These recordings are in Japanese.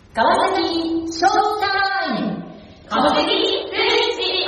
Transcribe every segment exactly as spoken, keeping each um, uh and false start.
川崎ショータイム川崎スイッチ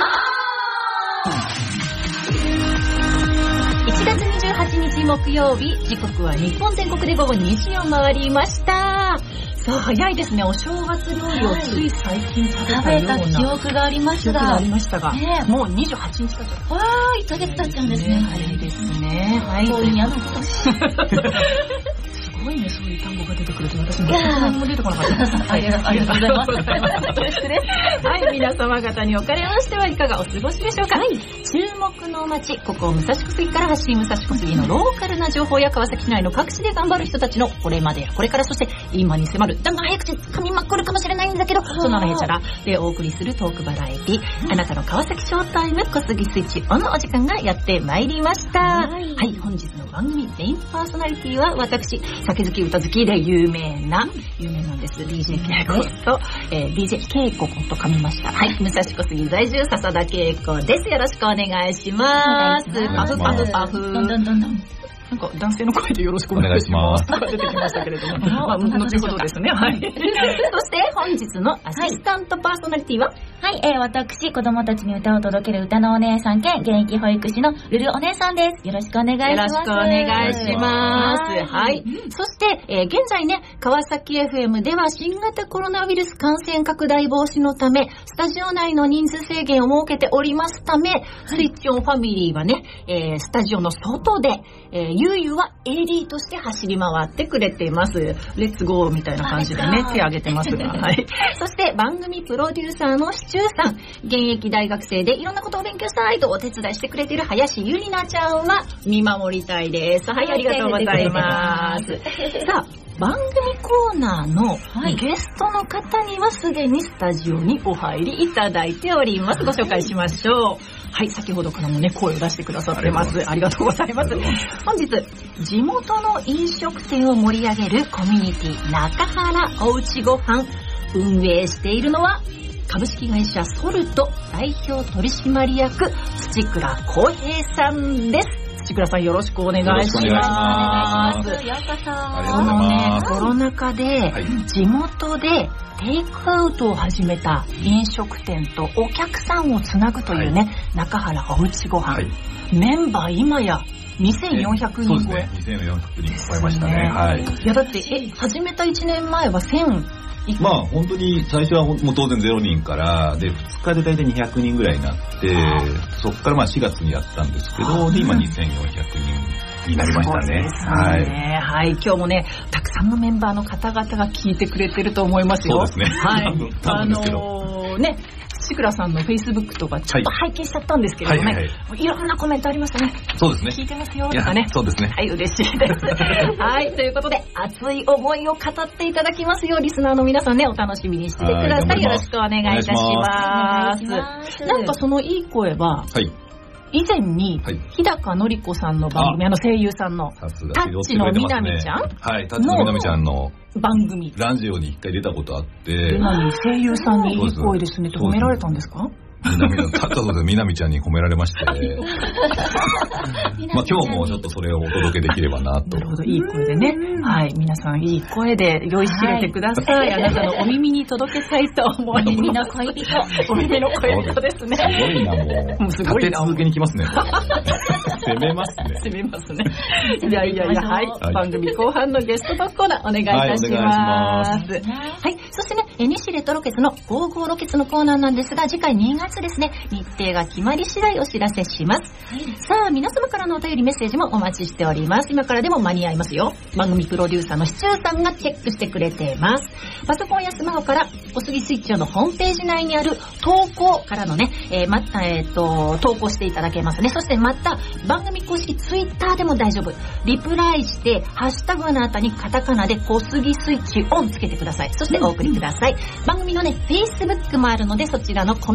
オン。いちがつにじゅうはちにち木曜日、時刻は日本全国で午後にじを回りました。さあ早いですね。お正月料理をつい最近食べたような、 食べた記憶がありますが、 記憶がありましたが、ね、もうにじゅうはちにち経っちゃった。 わー、いっかげつ経っちゃうんですね。 早いですね。はい。 今夜の今年。 すごいね、そういう単語が出てくると私も何も出てこなかった。 ありがとうございます。 はい、皆様方におかれましてはいかがお過ごしでしょうか。はい、注目の街、ここ武蔵小杉から発信武蔵小杉のローカルな情報や川崎市内の各地で頑張る人たちのこれまでやこれからそして今に迫る、だんだん早口噛みまくるかもしれないんだけど、そんなのへちゃらでお送りするトークバラエティ、あなたの川崎ショータイム小杉スイッチオンのお時間がやってまいりました。はい、はい、本日の番組メインパーソナリティは私、酒好き歌好きで有名な有名なんです ディージェー ケイコと、えー、ディージェー ケイコこと噛みました。はい、武蔵小杉在住笹田ケイコです。よろしくお願いします。パフパフパフ。どんどんどんどん。なんか男性の声でよろしくお願いします。出てきましたけれども、まあ後ほどですね。はい。そして本日のアシスタントパーソナリティは、 はい、えー、私子供たちに歌を届ける歌のお姉さん兼現役保育士のルルお姉さんです。よろしくお願いします。 よろしくお願いします。はい。そして、えー、現在ね、川崎 エフエム では新型コロナウイルス感染拡大防止のためスタジオ内の人数制限を設けておりますため、スイッチオンファミリーはね、えー、スタジオの外で、えー、ゆうゆうは エーディー として走り回ってくれています。レッツゴーみたいな感じでね、手を挙げてますが、はい。そして番組プロデューサーのシチューさん、現役大学生でいろんなことを勉強したいとお手伝いしてくれている林ゆりなちゃんは見守りたいです。はい、ありがとうございます。さあ、番組コーナーのゲストの方にはすでにスタジオにお入りいただいております。ご紹介しましょう。はい、先ほどからもね、声を出してくださってます。ありがとうございます。本日、地元の飲食店を盛り上げるコミュニティ中原おうちごはん、運営しているのは株式会社ソルト代表取締役土倉康平さんです。土倉さん、よろしくお願いします。 ようこそ。 このね、コロナ禍で地元でテイクアウトを始めた飲食店とお客さんをつなぐというね、はい、中原おうちごはん、はい、メンバー今やにせんよんひゃくにん超え。 そうですね、にせんよんひゃくにん超えましたね。はい。 いやだってえ始めたいちねんまえはせんまあ本当に最初はもう当然ゼロにんからでふつかで大体にひゃくにんぐらいになって、そこからまあしがつにやったんですけど、で今にせんよんひゃくにんになりましたね。 はい、はい、今日もねたくさんのメンバーの方々が聞いてくれてると思いますよ。 そうですね。 はい。あのー、ね。土倉さんのフェイスブックとかちょっと拝見しちゃったんですけれどもね、はいはいはい、いろんなコメントありましたね。 そうですね。 聞いてますよとかね。 そうですね。 はい、嬉しいです。はい、ということで熱い思いを語っていただきますようリスナーの皆さんね、お楽しみにしててください。よろしくお願いいたします。なんかそのいい声は、はい、以前に、はい、日高のり子さんの番組、あ, あの声優さんの、タッチのみなみちゃん、 はい、タッチのみなみちゃんの番組。 ラジオに一回出たことあって。 何、声優さんにいい声ですねって褒められたんですか？ みなみの、たったことでみなみちゃんに褒められまして、まあ今日もちょっとそれをお届けできればなと。 なるほど、いい声でね。はい、皆さんいい声で酔いしれてください。はい、あなたのお耳に届けたいと思います。お耳の恋人。お耳の恋人ですね。 すごいな、もう。もうすごいな。立て続けに来ますね。攻めますね。 攻めますね。いやいやいや、はい。はい、番組後半のゲストトークコーナーお願いいたします。はい、はい、そしてね、西レトロケツのゴーゴーロケツのコーナーなんですが、次回にがつですね、日程が決まり次第お知らせします。はい、さあ、皆様からのお便りメッセージもお待ちしております。今からでも間に合いますよ。番組プロデューサーのシチューさんがチェックしてくれています。パソコンやスマホから小杉スイッチのホームページ内にある投稿からのね、えー、また、えーと、投稿していただけますね。そしてまた、番組公式ツイッターでも大丈夫。リプライして、ハッシュタグの後にカタカナで小杉スイッチオンつけてください。そしてお送りください。うん、番組のね、Facebook もあるので、そちらのコメント欄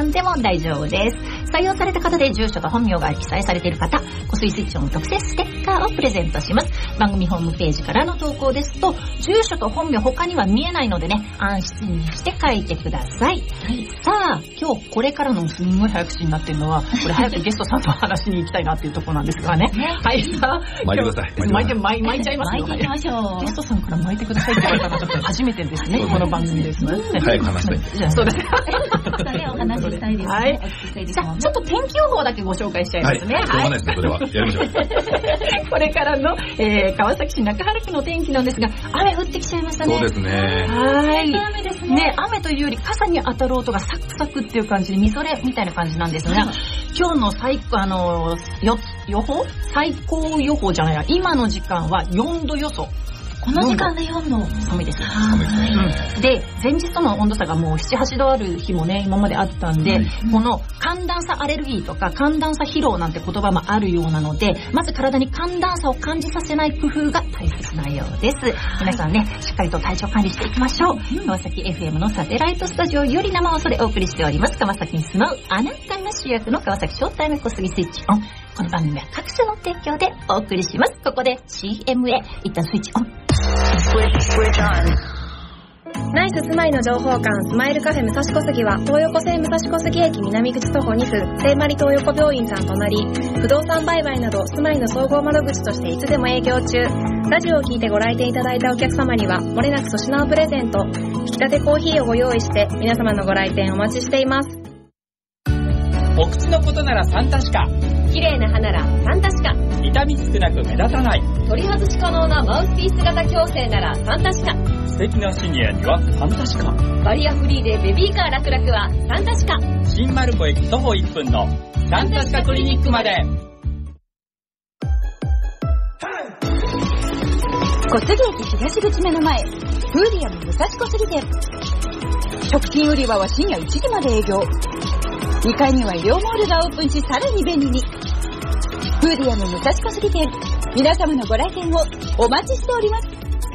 んでも大丈夫です。採用された方で住所と本名が記載されている方、湖水スイッチオン特製ステッカーをプレゼントします。番組ホームページからの投稿ですと、住所と本名他には見えないのでね、安心して書いてください。はい、さあ、今日これからのすんごい早口になってるのは、これ早くゲストさんと話しに行きたいなっていうところなんですがね。はい、さあ、 巻いてください。 巻いて、巻いちゃいますよ。 巻いていきましょう。 ゲストさんから巻いてくださいって言われたのはちょっと初めてですね、この番組ですね。 早く話したい。 じゃあ、そうですか。 お話ししたいですね。 はい。じゃあ、ちょっと天気予報だけご紹介しちゃいますね。 はい。しょうがないですね、それは。やりましょう。 これからの、えー、川崎市中原区の天気なんですが、雨降ってきちゃいましたね。 そうですね。 はい。 雨ですね。 ね、雨というより傘に当たる音がサクサクっていう感じで、みぞれみたいな感じなんですが、今日の最高、あの、よ、予報最高予報じゃないや、今の時間はよんど予想。 この時間でよんど。 寒いですよ。 寒いですね。 うん、で、前日との温度差がもうなな、はちどある日もね、今まであったんで、うん、この寒暖差アレルギーとか寒暖差疲労なんて言葉もあるようなので、まず体に寒暖差を感じさせない工夫が大切なようです。皆さんね、しっかりと体調管理していきましょう。うん、川崎 エフエム のサテライトスタジオより生放送でお送りしております。川崎に住まうあなたが主役の川崎ショータイム小杉スイッチオン。この番組は各種の提供でお送りします。ここで シーエム へ一旦スイッチオン。 ナイス住まいの情報館スマイルカフェ武蔵小杉は東横線武蔵小杉駅南口徒歩に分聖マリ東横病院さん隣、不動産売買など住まいの総合窓口としていつでも営業中。ラジオを聞いてご来店いただいたお客様にはもれなく粗品をプレゼント、引き立てコーヒーをご用意して皆様のご来店お待ちしています。 お口のことならサンタシカ、 綺麗な歯ならサンタシカ、 痛み少なく目立たない、 取り外し可能なマウスピース型矯正ならサンタシカ、 素敵なシニアにはサンタシカ、 バリアフリーでベビーカー楽々はサンタシカ、 新丸子駅徒歩いっぷんのサンタシカクリニックまで。 小杉駅東口目の前、フーディアム武蔵小杉店。食品売り場は深夜いちじまで営業。にかいには医療モールがオープンし、さらに便利に。フーディアム武蔵小杉店、皆様のご来店をお待ちしております。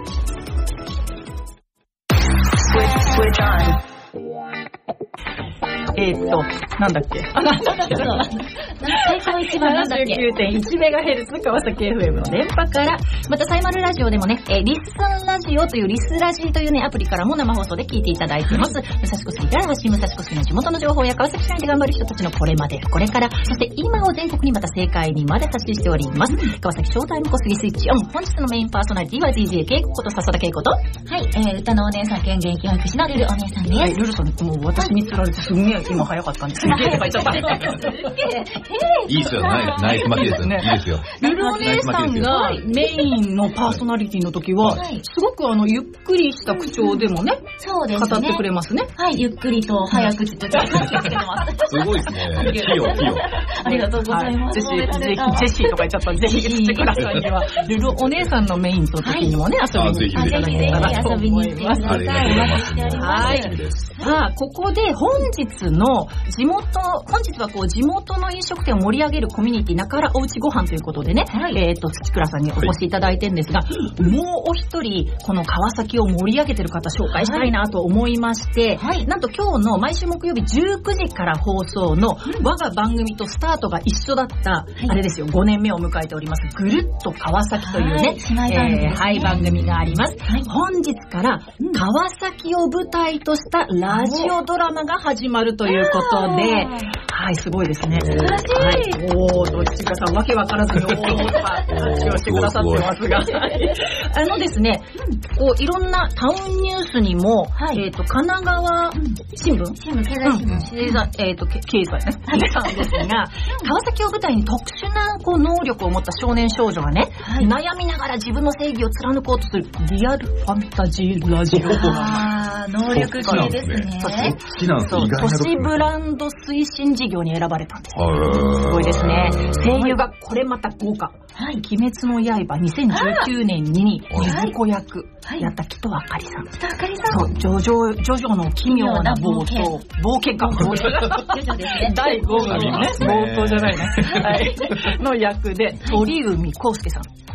えーっと、なんだっけあ、なんだっけ最高一番なんだっけななじゅうきゅうてんいちメガヘルツ 川崎 エフエム の電波から、またサイマルラジオでもね、えー、リスンラジオというリスラジというね、アプリからも生放送で聞いていただいています。武蔵小杉から発信、武蔵小杉の地元の情報や川崎市内で頑張る人たちのこれまで、これから、そして今を全国にまた世界にまで発信しております。川崎ショータイム小杉スイッチオン。本日のメインパーソナリティは ディージェー ケイコこと笹田ケイコと、 はい、えー、歌のお姉さん兼現役保育士のルルお姉さんです。 はい、ルルさん、もう私に釣られてすんげえ今早かったんです。すげえとか言っちゃった。 いいですよ、ナイス、ナイス巻きですよね。いいですよ。 ルルお姉さんがメインのパーソナリティの時は、すごくあの、ゆっくりした口調でもね、 そうですね。 語ってくれますね。 はい、ゆっくりと早口とちょっと話してくれます。 すごいですね。器用、器用。 ありがとうございます。 ぜひ、ぜひ、ジェシーとか言っちゃったんで、ぜひ言ってくださいでは、ルルお姉さんのメインの時にもね、遊びに来ていただけたらと思います。 ありがとうございます。 はい。さあ、ここで本日の地元、本日はこう地元の飲食店を盛り上げるコミュニティ中原おうちご飯ということでね、はい、えっ、ー、と土倉さんにお越しいただいてるんですが、はい、もうお一人この川崎を盛り上げてる方紹介したいなと思いまして、はい、なんと今日の毎週木曜日じゅうくじから放送の我が番組とスタートが一緒だった、はい、あれですよ、ごねんめを迎えておりますぐるっと川崎というね、はい、えーはい、番組があります、はい、本日から川崎を舞台としたラジオドラマが始まるということで、はい、すごいですね。 素晴らしい。 はい、おー、どっちかさんわけわからずにおーとか話をしてくださってますが、あのですね、こういろんなタウンニュースにも、はい、えっ、ー、と神奈川新聞、 新聞経済新聞、 経済、えっ、ー、と経済ね、なんですが、川崎を舞台に特殊なこう能力を持った少年少女がね、はい、悩みながら自分の正義を貫こうとするリアルファンタジーラジオ。 あー、能力系ですね。 そして都市ブランド推進事業に選ばれたんです。すごいですね。声優がこれまた豪華。はい、鬼滅の刃にせんじゅうきゅうねんに水子役やった木戸あかりさん。 木戸あかりさん。 そう、ジョジョ、ジョジョの奇妙な冒険。冒険か。 冒険ですね。 だいご部のね、冒頭じゃないね。はい。の役で、鳥海浩介さん。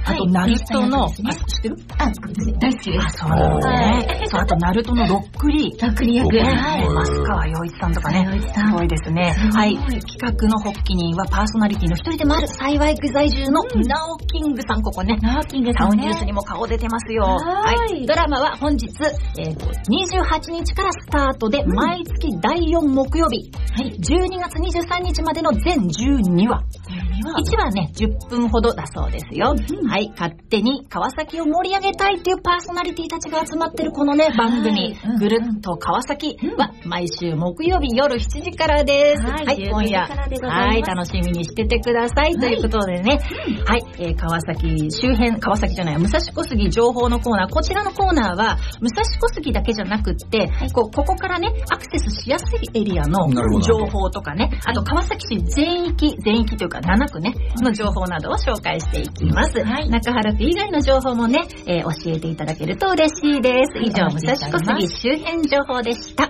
あと、ナルトの、あ、知ってる？ あ、大好きです。 あ、そうなのね。そう、あと、ナルトのロックリー。 ロックリー役。 はい。増川洋一さんとかね。すごいですね。はい。企画の発起人はパーソナリティの一人でもある、幸い在住のナオキングさん、ここね。 ナオキングさん。 タウンニュースにも顔出てますよ。はい。ドラマは本日、えー、にじゅうはちにちからスタートで、毎月だいよん木曜日。はい。じゅうにがつにじゅうさんにちまでの全じゅうにわ。いちわね、じゅっぷんほどだそうですよ。うん、はい。勝手に川崎を盛り上げたいっていうパーソナリティたちが集まってるこのね、番組、うん、ぐるっと川崎は毎週木曜日夜しちじからです。はい。はい、今夜、はい、楽しみにしててください。はい、ということでね、はい、えー、川崎周辺、川崎じゃない、武蔵小杉情報のコーナー、こちらのコーナーは、武蔵小杉だけじゃなくって、はい、こうここからね、アクセスしやすいエリアの情報とかね、あと川崎市全域、全域というかななくね、の情報などを紹介していきます。はい、中原区以外の情報もね、えー、教えていただけると嬉しいです。以上、武蔵小杉周辺情報でした。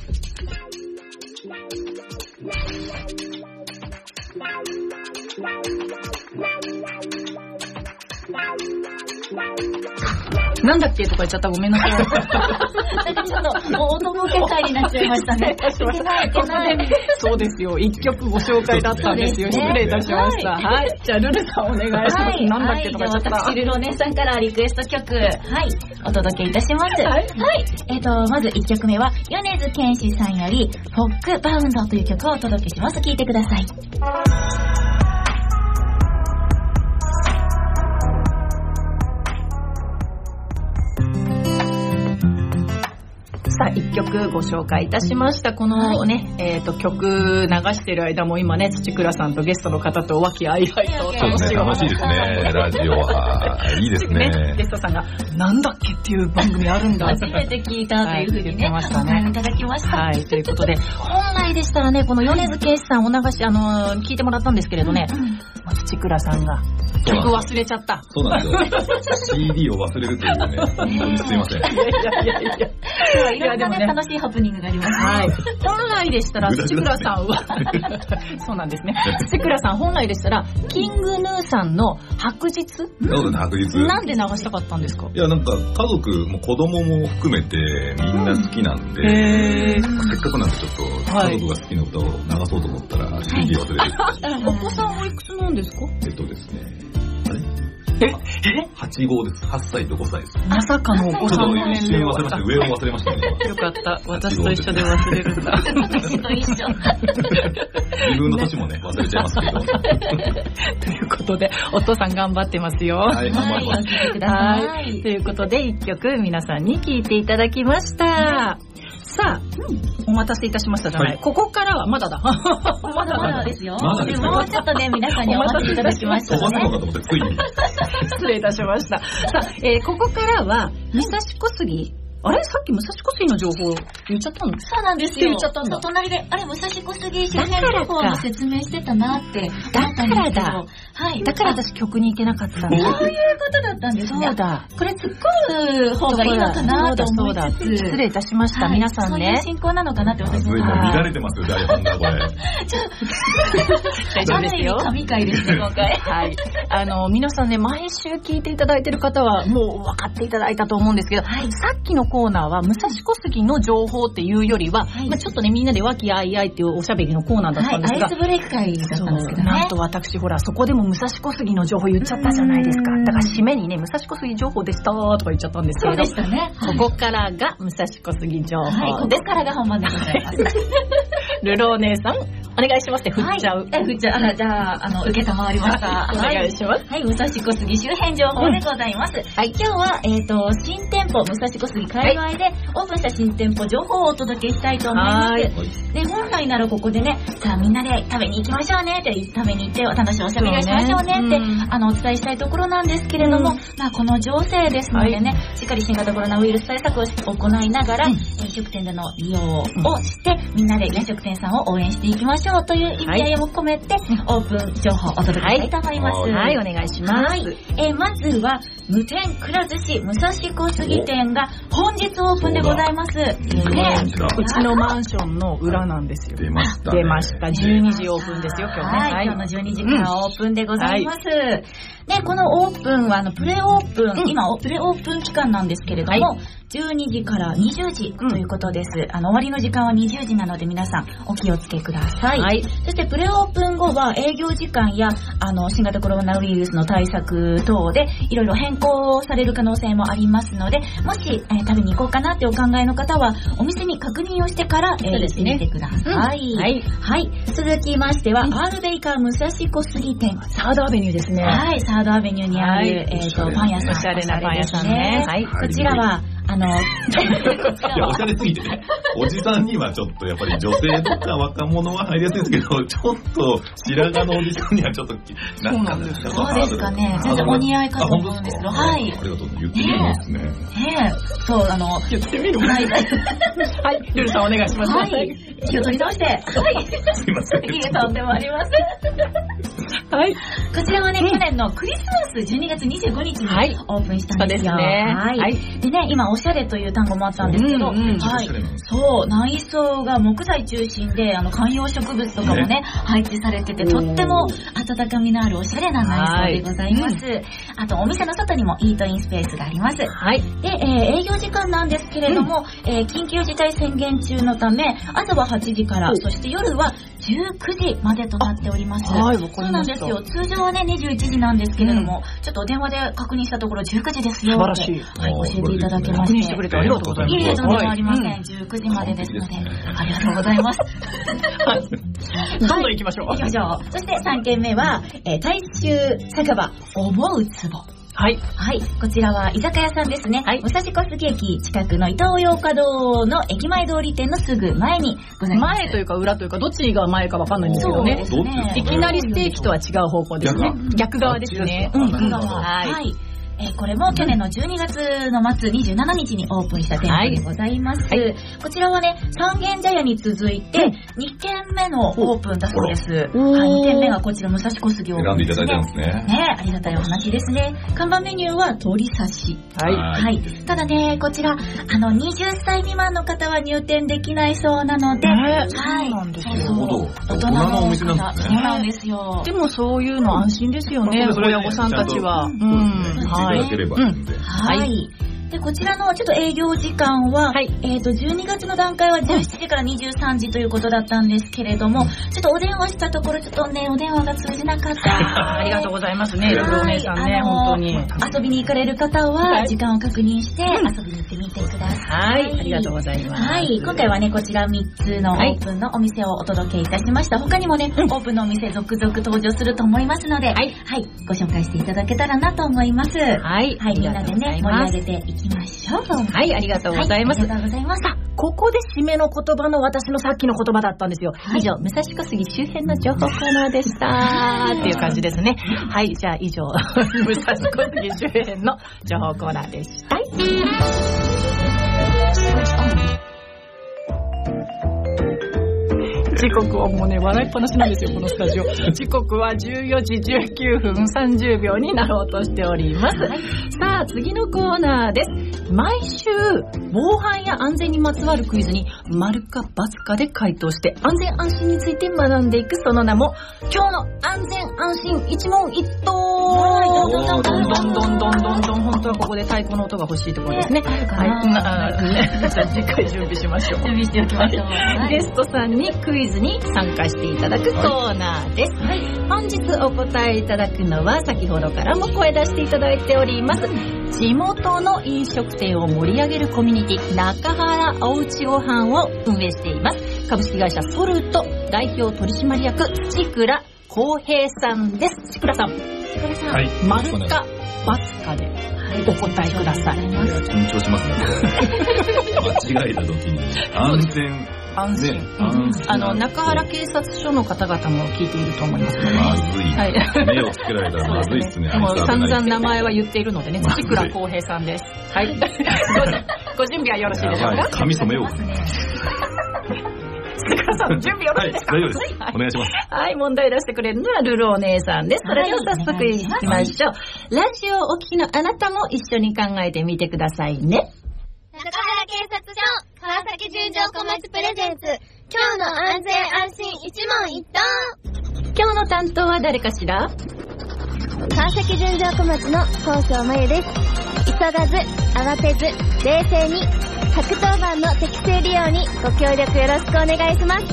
なんだっけとか言っちゃったごめんなさい。 なんかちょっとお友結会になっちゃいましたね。いけないいけない。 そうですよ。一曲ご紹介だったんですよ。失礼いたしました。はい。じゃあルルさんお願いします。なんだっけとか言っちゃった。 私ルルお姉さんからリクエスト曲、はい、お届けいたします。はい。えっとまず一曲目は米津玄師さんよりフォックバウンドという曲をお届けします。聴いてください。 さあ、一曲ご紹介いたしました。このね、はい、えっと、曲流してる間も今ね、土倉さんとゲストの方と和気あいあいと楽しい、楽しいですね、ラジオは。いいですね。 ね、ゲストさんが、なんだっけっていう番組あるんだ。 初めて聞いたというふうにね、はい、言ってましたね。いただきました。 はい、ということで、本来でしたらね、この米津玄師さんお流し、あのー、聞いてもらったんですけれどね、うん、土倉さんが曲忘れちゃった。 そうなんですよ。シーディー を忘れるというね、本当にすいません。いやいやいやいや。 いろんなね、楽しいハプニングがありますね。はい。 本来でしたら、土倉さんは、そうなんですね。土倉さん、本来でしたら、キングヌーさんの白日？ そうですね、白日。 なんで流したかったんですか？ いや、なんか、家族も子供も含めて、みんな好きなんで、うん、へー、せっかくなんでちょっと、家族が好きな歌を流そうと思ったら、シーディー 忘れて。 お子さんおいくつなんですか？ えっとですね、あれええはち号です。はっさいとごさいです。 まさかのお子さんの年齢を忘れました。上を忘れましたね。 よかった。私と一緒で忘れるんだ。 私と一緒。 自分の年もね、忘れちゃいますけど。 ということで、お父さん頑張ってますよ。 はい、頑張ります。 はい。ということで、一曲皆さんに聴いていただきました。さあ、うん、お待たせいたしましたじゃない、はい、ここからはまだだまだまだですよ。 まだですよ。 もうちょっとね、皆さんにお待たせいただきましたね。 失礼いたしました。さあ、えー、ここからは武蔵小杉、あれさっき武蔵小杉の情報言っちゃったの？ そうなんですよ。 言っちゃったんだ。 隣で、あれ武蔵小杉周辺情報の説明してたなってだからだ。 はい。 だから私曲に行けなかったんだ。 そういうことだったんですね。 そうだ。 これ突っ込む方がいいのかなと思いつつ。 失礼いたしました。皆さんね。 そういう進行なのかなって私も。 乱れてますよ、台本がこれ。 大丈夫ですよ。 神回ですね、今回。 はい。あの、皆さんね、毎週聞いていただいてる方はもう分かっていただいたと思うんですけど、さっきのコーナーは武蔵小杉の情報っていうよりは、はい、まあ、ちょっとねみんなで和気あいあいっていうおしゃべりのコーナーだったんですが、 はい、アイスブレイク会だったんですけどね。 なんと私ほらそこでも武蔵小杉の情報言っちゃったじゃないですか。だから締めにね武蔵小杉情報でしたとか言っちゃったんですけど、 そうでしたね。 はい、ここからが武蔵小杉情報、はい、 ここからが本番でございます。 ルルお姉さんお願いしますって振っちゃう。 はい、振っちゃう。あ、じゃああの受けたまわりました。 お願いします。 はい、武蔵小杉周辺情報でございます。うん、はい、今日はえっ、ー、と新店舗武蔵小杉界隈でオープンした新店舗情報をお届けしたいと思います。で、本来ならここでね、さあみんなで食べに行きましょうねって、食べに行って楽しいおしゃべりをしましょうねって、ね、あのお伝えしたいところなんですけれども、うん、まあこの情勢ですのでね、はい、しっかり新型コロナウイルス対策を行いながら、うん、飲食店での利用をして、みんなで飲食店姉さんを応援していきましょうという意味合いも込めて、はい、オープン情報をお届けしたいと思います。 はい、はい、お願いします。はい、 えー、まずは無添くら寿司武蔵小杉店が本日オープンでございます。ね、 うちのマンションの裏なんですよ。 出ました、ね。 出ました。じゅうにじオープンですよ、今日ね。 はい、今日のじゅうにじからオープンでございます。うん、で、このオープンは、あの、プレオープン、うん、今、プレオープン期間なんですけれども、はい、じゅうにじからにじゅうじということです。うん、あの、終わりの時間はにじゅうじなので皆さんお気をつけください。はい。そしてプレオープン後は営業時間や、あの、新型コロナウイルスの対策等でいろいろ変更される可能性もありますので、もし、えー、食べに行こうかなってお考えの方は、お店に確認をしてから、えー、行ってみてください。うん、はい。はい。続きましては、うん、アールベイカー武蔵小杉店。 サードアベニューですね。 はい。サードアベニューにある、はい、えっ、ー、と、パン屋さん。 おしゃれなパン屋さんね。 はい。こちらは、あの、 いや、おしゃれすぎてね、おじさんにはちょっとやっぱり女性とか若者は入りやすいですけど、ちょっと白髪のおじさんにはちょっと、 なんか、そうですかね。全然お似合いかと思うんですけど、はい。 ありがとう、言ってみますね。 ええ、そう、あの、 言ってみるはい。 はい、ルルさんお願いします。 はい。気を取り直して。はい。 すいません。 いいえ、とんでもありません。はい。こちらはね、去年のクリスマスじゅうにがつにじゅうごにちにオープンしたんですよ。 そうですね。 はい。でね、今、おしゃれという単語もあったんですけど、うんうん、はい。そう、内装が木材中心で、あの、観葉植物とかもね、ね配置されてて、とっても温かみのあるおしゃれな内装でございます。うん、あと、お店の外にもイートインスペースがあります。はい。で、えー、営業時間なんですけれども、うん、えー、緊急事態宣言中のため、朝ははちじから、そして夜はじゅうくじまでとなっております。 はい、 そうなんですよ。通常はね、にじゅういちじなんですけれども、うん、ちょっとお電話で確認したところじゅうくじですよって。 素晴らしい。 はい、教えていただきまして。 確認してくれてありがとうございます。 いいえ、とんでもありません。じゅうくじまでですので、ありがとうございます。 はい。どんどん行きましょう。 行きましょう。そしてさんけんめは、えー、大衆酒場、思うつぼ。 はい。 はい。こちらは居酒屋さんですね。はい。武蔵小杉駅近くの伊東洋華堂の駅前通り店のすぐ前にございます。 前というか裏というか、どっちが前かわかんないんですけどね。 そうですね。 いきなりステーキとは違う方向ですね。逆側ですね。 うん、逆側。はい。はい。えー、これも去年のじゅうにがつの末にじゅうしちにちにオープンした店舗でございます。はいはい、こちらはね、三軒茶屋に続いてにけんめのオープンだそうです。はい、にけんめがこちら武蔵小杉オープンですね。 選んでいただいたんですね。 ね、ありがたいお話ですね。看板メニューは鶏刺し。はい。はい。ただね、こちら、あの、はたち未満の方は入店できないそうなので、 はい。そうなんですよ。 大人のお店なんですね。 そうなんですよ。 でもそういうの安心ですよね、親御さんたちは。うん。 はい。いただければいいんで。 はい。で、こちらのちょっと営業時間は、はい、えっと、じゅうにがつの段階はじゅうしちじからにじゅうさんじということだったんですけれども、うん、ちょっとお電話したところ、ちょっとね、お電話が通じなかった。 ありがとうございますね、お姉さんね、本当に。 遊びに行かれる方は、時間を確認して、遊びに行ってみてください。 はい、ありがとうございます。 はい、今回はね、こちらみっつのオープンのお店をお届けいたしました。他にもね、うん、オープンのお店続々登場すると思いますので、はい、はい、ご紹介していただけたらなと思います。はい、はい、みんなでね、盛り上げていきましょう。 はい、ありがとうございます。 はい、ありがとうございました。 ここで締めの言葉の私のさっきの言葉だったんですよ。はい、以上、武蔵小杉周辺の情報コーナーでした。っていう感じですね。はい、じゃあ以上、武蔵小杉周辺の情報コーナーでした。 時刻はもうね、笑いっぱなしなんですよ、このスタジオ。時刻はじゅうよじじゅうきゅうふんさんじゅうびょうになろうとしております。はい、 さあ、次のコーナーです。毎週、防犯や安全にまつわるクイズに、丸か×かで回答して、安全安心について学んでいく、その名も、今日の安全安心一問一答。はい、どんどんどんどんどんどんどんどんどん、本当はここで太鼓の音が欲しいところですね。はい、まあ、ね、じゃあ次回準備しましょう。 準備しておきましょう。 はい、ゲストさんにクイズに参加していただくコーナーです。はい、本日お答えいただくのは先ほどからも声出していただいております、地元の飲食店を盛り上げるコミュニティ中原おうちごはんを運営しています株式会社ソルト代表取締役土倉康平さんです。土倉さん、はい、丸か×かでお答えください。 いや、緊張しますね。間違えた時に安全安心、ね、安心あの中原警察署の方々も聞いていると思いますので、 まずい、はい、目をつけられたらまずいですね。 もう散々名前は言っているのでね、土倉康平さんです。はい。ご準備はよろしいでしょうか。 髪染めよう。 杉倉さん、準備よろしいですか？ はい、大丈夫です。お願いします。 はい、問題出してくれるのはルルお姉さんです。それでは早速いきましょう。ラジオをお聞きのあなたも一緒に考えてみてくださいね。 中原警察署、川崎純情小町プレゼンツ、今日の安全安心一問一答。 今日の担当は誰かしら？ 川崎純情小町の高尚真由です。急がず、慌てず、冷静に、ひゃくとおばんの適正利用にご協力よろしくお願いします。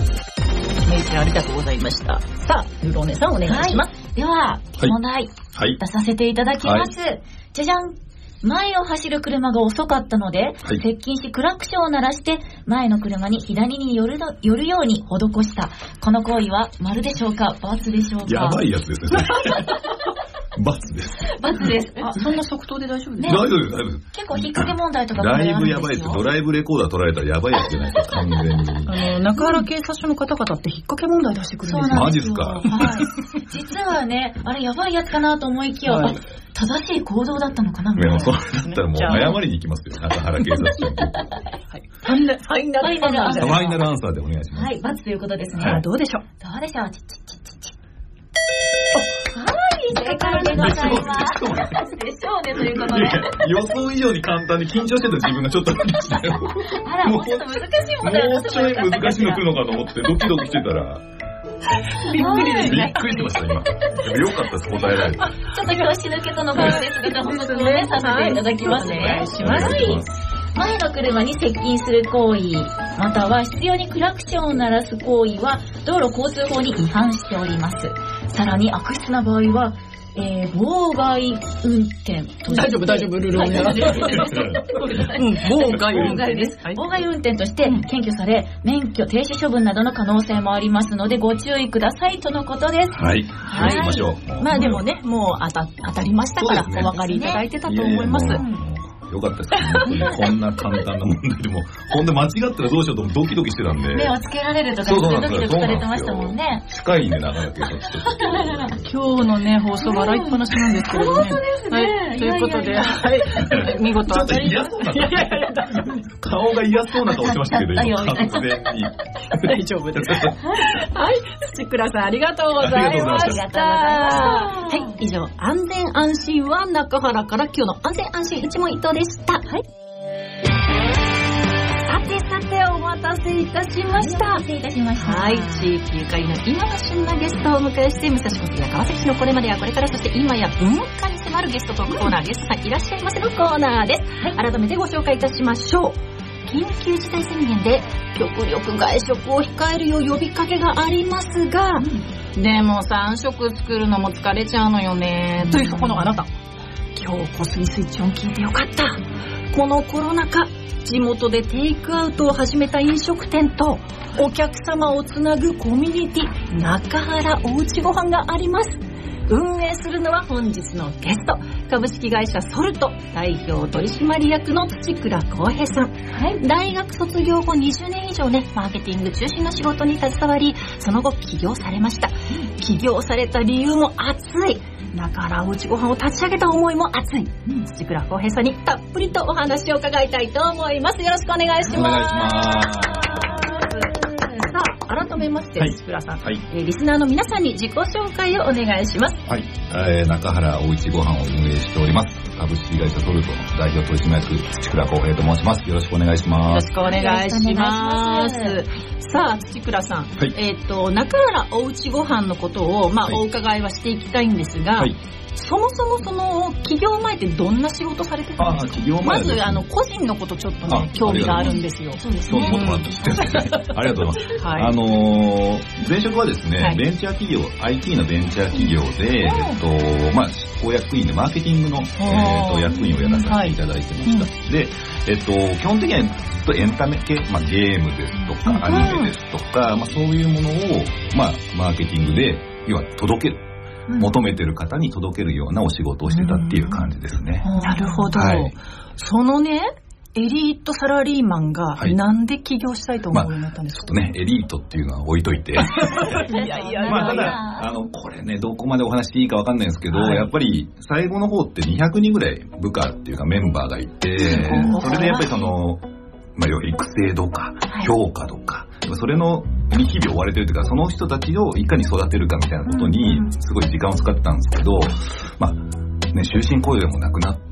メイちゃんありがとうございました。さあ、ルルお姉さんお願いします。 はい、では、問題、はい、出させていただきます。はい、じゃじゃん。前を走る車が遅かったので、はい、接近しクラクションを鳴らして前の車に左に寄るの寄るように施した。この行為は丸でしょうか、×でしょうか？ やばいやつですね。×です。 ×です。 あ、そんな即答で大丈夫ですか？大丈夫です、大丈夫です。 結構引っ掛け問題とかだいぶやばいって、ドライブレコーダー取られたらやばいやつじゃないですか、完全に。 あの、中原警察署の方々って引っ掛け問題出してくるんですよ。 マジっすか？ はい。実はね、あれやばいやつかなと思いきや、はい、正しい行動だったのかなみたいな。 それだったらもう謝りに行きますよ、中原警察署に。 はい。ファイナル、ファイナルアンサー。 ファイナルアンサーでお願いします。 はい、×ということですね。 はい、どうでしょう？ どうでしょう？ちちちちち。はい、正解でございます。でしょうね、ということで。 予想以上に簡単に緊張してた自分がちょっと出てきたよ。 あら、もうちょっと難しい問題もうちょい難しいの来るのかと思ってドキドキしてたら。 びっくりですね。 びっくりしてました今。でもよかったです、答えられて。ちょっと今日死ぬけとの場合ですが、補足をね、させていただきますね。お願いします。前の車に接近する行為、または必要にクラクションを鳴らす行為は道路交通法に違反しております。さらに悪質な場合は、えー、妨害運転として。 大丈夫、大丈夫、ルールをやらせて。妨害運転です。 妨害運転として検挙され、免許停止処分などの可能性もありますので、ご注意くださいとのことです。 はい。はい。行きましょう。 まあでもね、もう当た、当たりましたから、お分かりいただいてたと思います。 よかったですね。こんな簡単な問題でも、ほんで間違ったらどうしようとドキドキしてたんで。 目をつけられるとか、ドキドキされてましたもんね。 近いね、なかなか警察と。 今日のね、放送笑いっぱなしなんですけれどね。 本当ですね。 はい。ということで、はい。見事当たり。 ちょっと嫌そうな顔が嫌そうな顔してましたけど、今完全に。 大丈夫です。はい。土倉さん、ありがとうございました。 はい。以上、安全安心は中原から今日の安全安心一問一答です。した。はい。さてさてお待たせいたしました。 お待たせいたしました。 はい。地域ゆかりの今が旬なゲストをお迎えして、武蔵小杉や川崎市のこれまでやこれから、そして今や文化に迫るゲストトークコーナー、ゲストさんいらっしゃいませのコーナーです。はい。改めてご紹介いたしましょう。緊急事態宣言で極力外食を控えるよう呼びかけがありますが、うん、でもさん食作るのも疲れちゃうのよね。うん、というそこのあなた。今日小杉スイッチオン聞いてよかった。このコロナ禍、地元でテイクアウトを始めた飲食店とお客様をつなぐコミュニティ、中原おうちごはんがあります。運営するのは本日のゲスト、株式会社ソルト代表取締役の土倉康平さん。はい。大学卒業後にじゅうねん以上ね、マーケティング中心の仕事に携わり、その後起業されました。うん、起業された理由も熱い。中原おうちごはんを立ち上げた思いも熱い。うん、土倉康平さんにたっぷりとお話を伺いたいと思います。よろしくお願いします。お願いします。さあ、改めまして、はい、土倉さん、はい、えー、リスナーの皆さんに自己紹介をお願いします。 はい、えー、中原おうちごはんを運営しております。株式会社ソルトの代表取締役土倉康平と申します。よろしくお願いします。 よろしくお願いします。さあ、土倉さん、はい、えっ、ー、と中原おうちごはんのことをまあ、はい、お伺いはしていきたいんですが。はい、そもそもその起業前ってどんな仕事されてたんですか？起業前まずあの個人のことちょっとね興味があるんですよ。 そうですね。もっともらって知ってるんですね。ありがとうございます。はい、あのー、前職はですね、はい、ベンチャー企業 アイティー のベンチャー企業で、えっとまあ執行役員でマーケティングの、えっと役員をやらさせていただいてました。はい、で、えっと基本的にはエンタメ系、まあゲームですとかアニメですとか、まあそういうものをまあマーケティングで要は届ける。求めてる方に届けるようなお仕事をしてたっていう感じですね。 うん、なるほど、はい、そのねエリートサラリーマンがなんで起業したいと思うようになったんですか？ まあ、ちょっとねエリートっていうのは置いといていやいやまあただあのこれねどこまでお話していいかわかんないんですけど、はい、やっぱり最後の方ってにひゃくにんぐらい部下っていうかメンバーがいて、それでやっぱりそのまあ、育成とか評価とかそれのに日々追われてるというか、その人たちをいかに育てるかみたいなことにすごい時間を使ってたんですけど、まあね、終身雇用でもなくなって、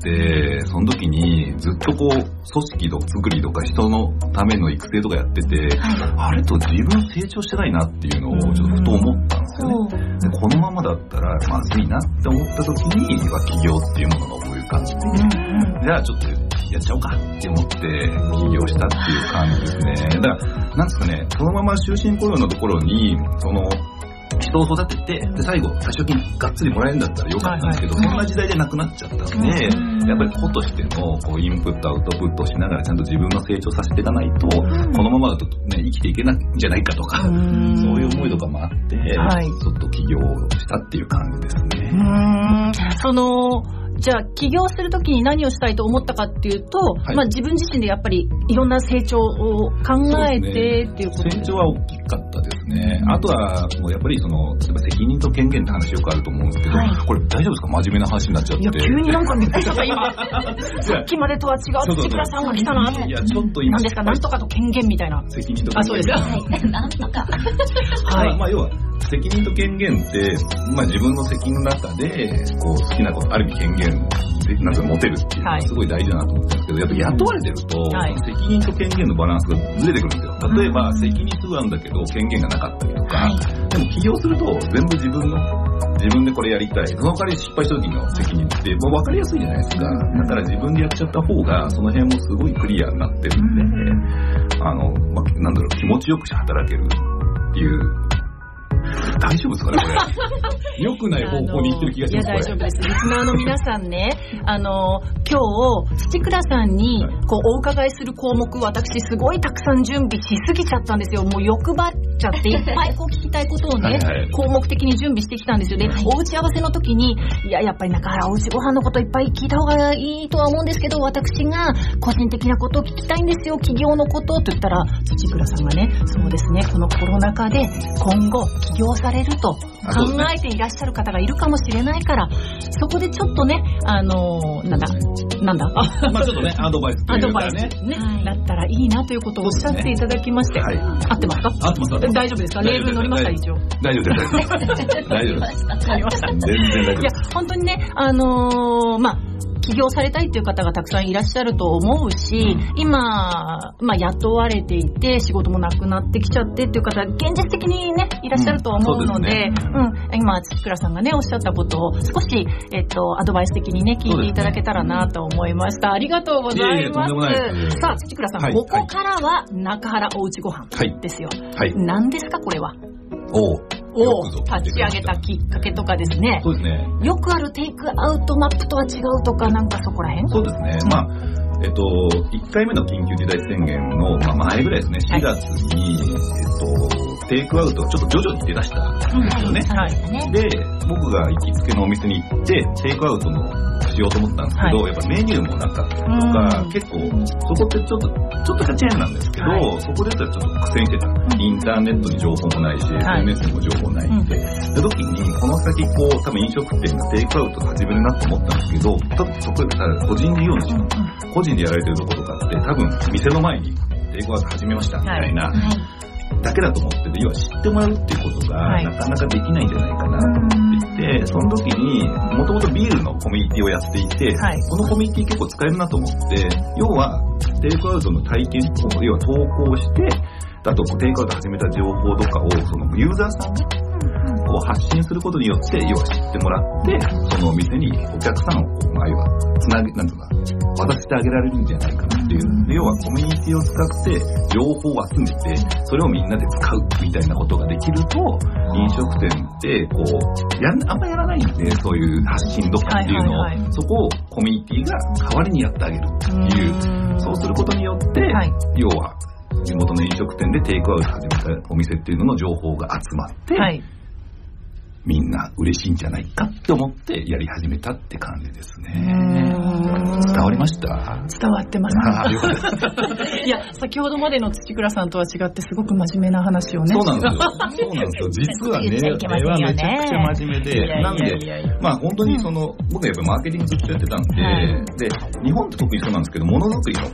その時にずっとこう組織の作りとか人のための育成とかやってて、あれと自分成長してないなっていうのをちょっとふと思ったんですよね。でこのままだったらまずいなって思った時に起業っていうものが思い浮かんで、じゃあちょっとやっちゃおうかって思って起業したっていう感じですね。だからなんですかね、そのまま終身雇用のところにその人を育てて、で最後退職金がっつりもらえるんだったらよかったんですけど、はいはい、そんな時代でなくなっちゃったんで、うん、やっぱり個としてのこうインプットアウトプットをしながらちゃんと自分の成長させていかないと、うん、このままだと、ね、生きていけないんじゃないかとか、うん、そういう思いとかもあって、はい、ちょっと起業したっていう感じですね。 うーん、そのじゃあ起業するときに何をしたいと思ったかっていうと、はい、まあ、自分自身でやっぱりいろんな成長を考えてっていうことですね。 成長は大きかったですね。あとはもうやっぱりその例えば責任と権限って話よくあると思うんですけど、はい、これ大丈夫ですか、真面目な話になっちゃって。いや急になんかびっくりした今さっきまでとは違う土倉さんが来たなと。 いやちょっと今何ですか、なんとかと権限みたいな。 責任と権限。あ、そうですよ。 はい、なんとか。 はい。まあ要は責任と権限って、まあ、自分の責任の中でこう好きなことある意味権限でなんか持てるっていうのはすごい大事だなと思ってるんですけど、やっぱ雇われてると、はい、責任と権限のバランスがずれてくるんですよ。例えば、うん、責任すぐあるんだけど権限がなかったりとか、はい、でも起業すると全部自分の自分でこれやりたい、その代わり失敗した時の責任ってもう分かりやすいじゃないですか。だから自分でやっちゃった方がその辺もすごいクリアになってるんで、うん、あの、まあ、なんだろう、気持ちよく働けるっていう。大丈夫ですかねこれ。良くない方向に行ってる気がします。 いや大丈夫です。リスナーの皆さんね、あの今日土倉さんにこうお伺いする項目、私すごいたくさん準備しすぎちゃったんですよ。もう欲張っちゃっていっぱいこう聞きたいことをねはい、はい、項目的に準備してきたんですよね。お打ち合わせの時に、いややっぱり中原おうちご飯のこといっぱい聞いた方がいいとは思うんですけど、私が個人的なことを聞きたいんですよ、企業のことと言ったら土倉さんがね、そうですね、このコロナ禍で今後起業されると考えていらっしゃる方がいるかもしれないから、そこでちょっとね、あのー、なんだなんだまあちょっとねアドバイスというかね、 ね、はい、だったらいいなということをおっしゃっていただきまして、はい、合ってますか？ 合ってます。 大丈夫ですか？レールに乗りました？一応大丈夫です大丈夫です大丈夫です乗りました。全然大丈夫です。 いや本当にね、あのー、まあ起業されたいという方がたくさんいらっしゃると思うし、うん、今、まあ、雇われていて仕事もなくなってきちゃってっていう方現実的にねいらっしゃると思うので、うん、うん、今土倉さんがねおっしゃったことを少し、えっと、アドバイス的にね聞いていただけたらなと思いました。ありがとうございます。いえいえさあ土倉さん、はい、ここからは中原おうちご飯ですよ。はい、何ですかこれは？ おを立ち上げたきっかけとかですね。 そうですね。 よくあるテイクアウトマップとは違うとか、なんかそこら辺？ そうですね。まあえっといっかいめの緊急事態宣言の、まあ、前ぐらいですね。しがつに、はい、えっとテイクアウトをちょっと徐々に出だしたんですよね。はい、で僕が行きつけのお店に行ってテイクアウトのしようと思ったんですけど、はい、やっぱメニューもなかったりとか、結構そこってちょっとちょっとしたチェーンなんですけど、はい、そこで言ったらちょっと苦戦してた、うん、インターネットに情報もないし、はい、エスエヌエス にも情報ないんで、うん、で時にこの先こう多分飲食店がテイクアウト始めるなと思ったんですけど、多分そこで個人事業主の、うん、個人でやられてるとことかって多分店の前にテイクアウト始めましたみたいな、はいはい、だけだと思ってて、要は知ってもらうっていうことがなかなかできないんじゃないかなと思っていて、その時にもともとビールのコミュニティをやっていて、はい、このコミュニティ結構使えるなと思って、要はテイクアウトの体験を要は投稿して、あとテイクアウト始めた情報とかをそのユーザーさんにこう発信することによって、要は知ってもらって、そのお店にお客さんをこう、まあ、要はつなげ、なんていうか渡してあげられるんじゃないかなっていう、で要はコミュニティを使って情報を集めて、それをみんなで使うみたいなことができると、飲食店ってこうやんあんまやらないんで、そういう発信とかっていうのを、はいはいはい、そこをコミュニティが代わりにやってあげるっていう、うそうすることによって、はい、要は地元の飲食店でテイクアウト始めたお店っていうのの情報が集まって、はい、みんな嬉しいんじゃないかって思ってやり始めたって感じですね。伝わりました？ 伝わってます。あ、よかった。いや、先ほどまでの土倉さんとは違ってすごく真面目な話をね。 そうなんですよ。そうなんですよ。実はね、あれはめちゃくちゃ真面目で、なんで、まあ本当にその、僕はやっぱマーケティングずっとやってたんで、で、日本って特にそうなんですけど、ものづくりの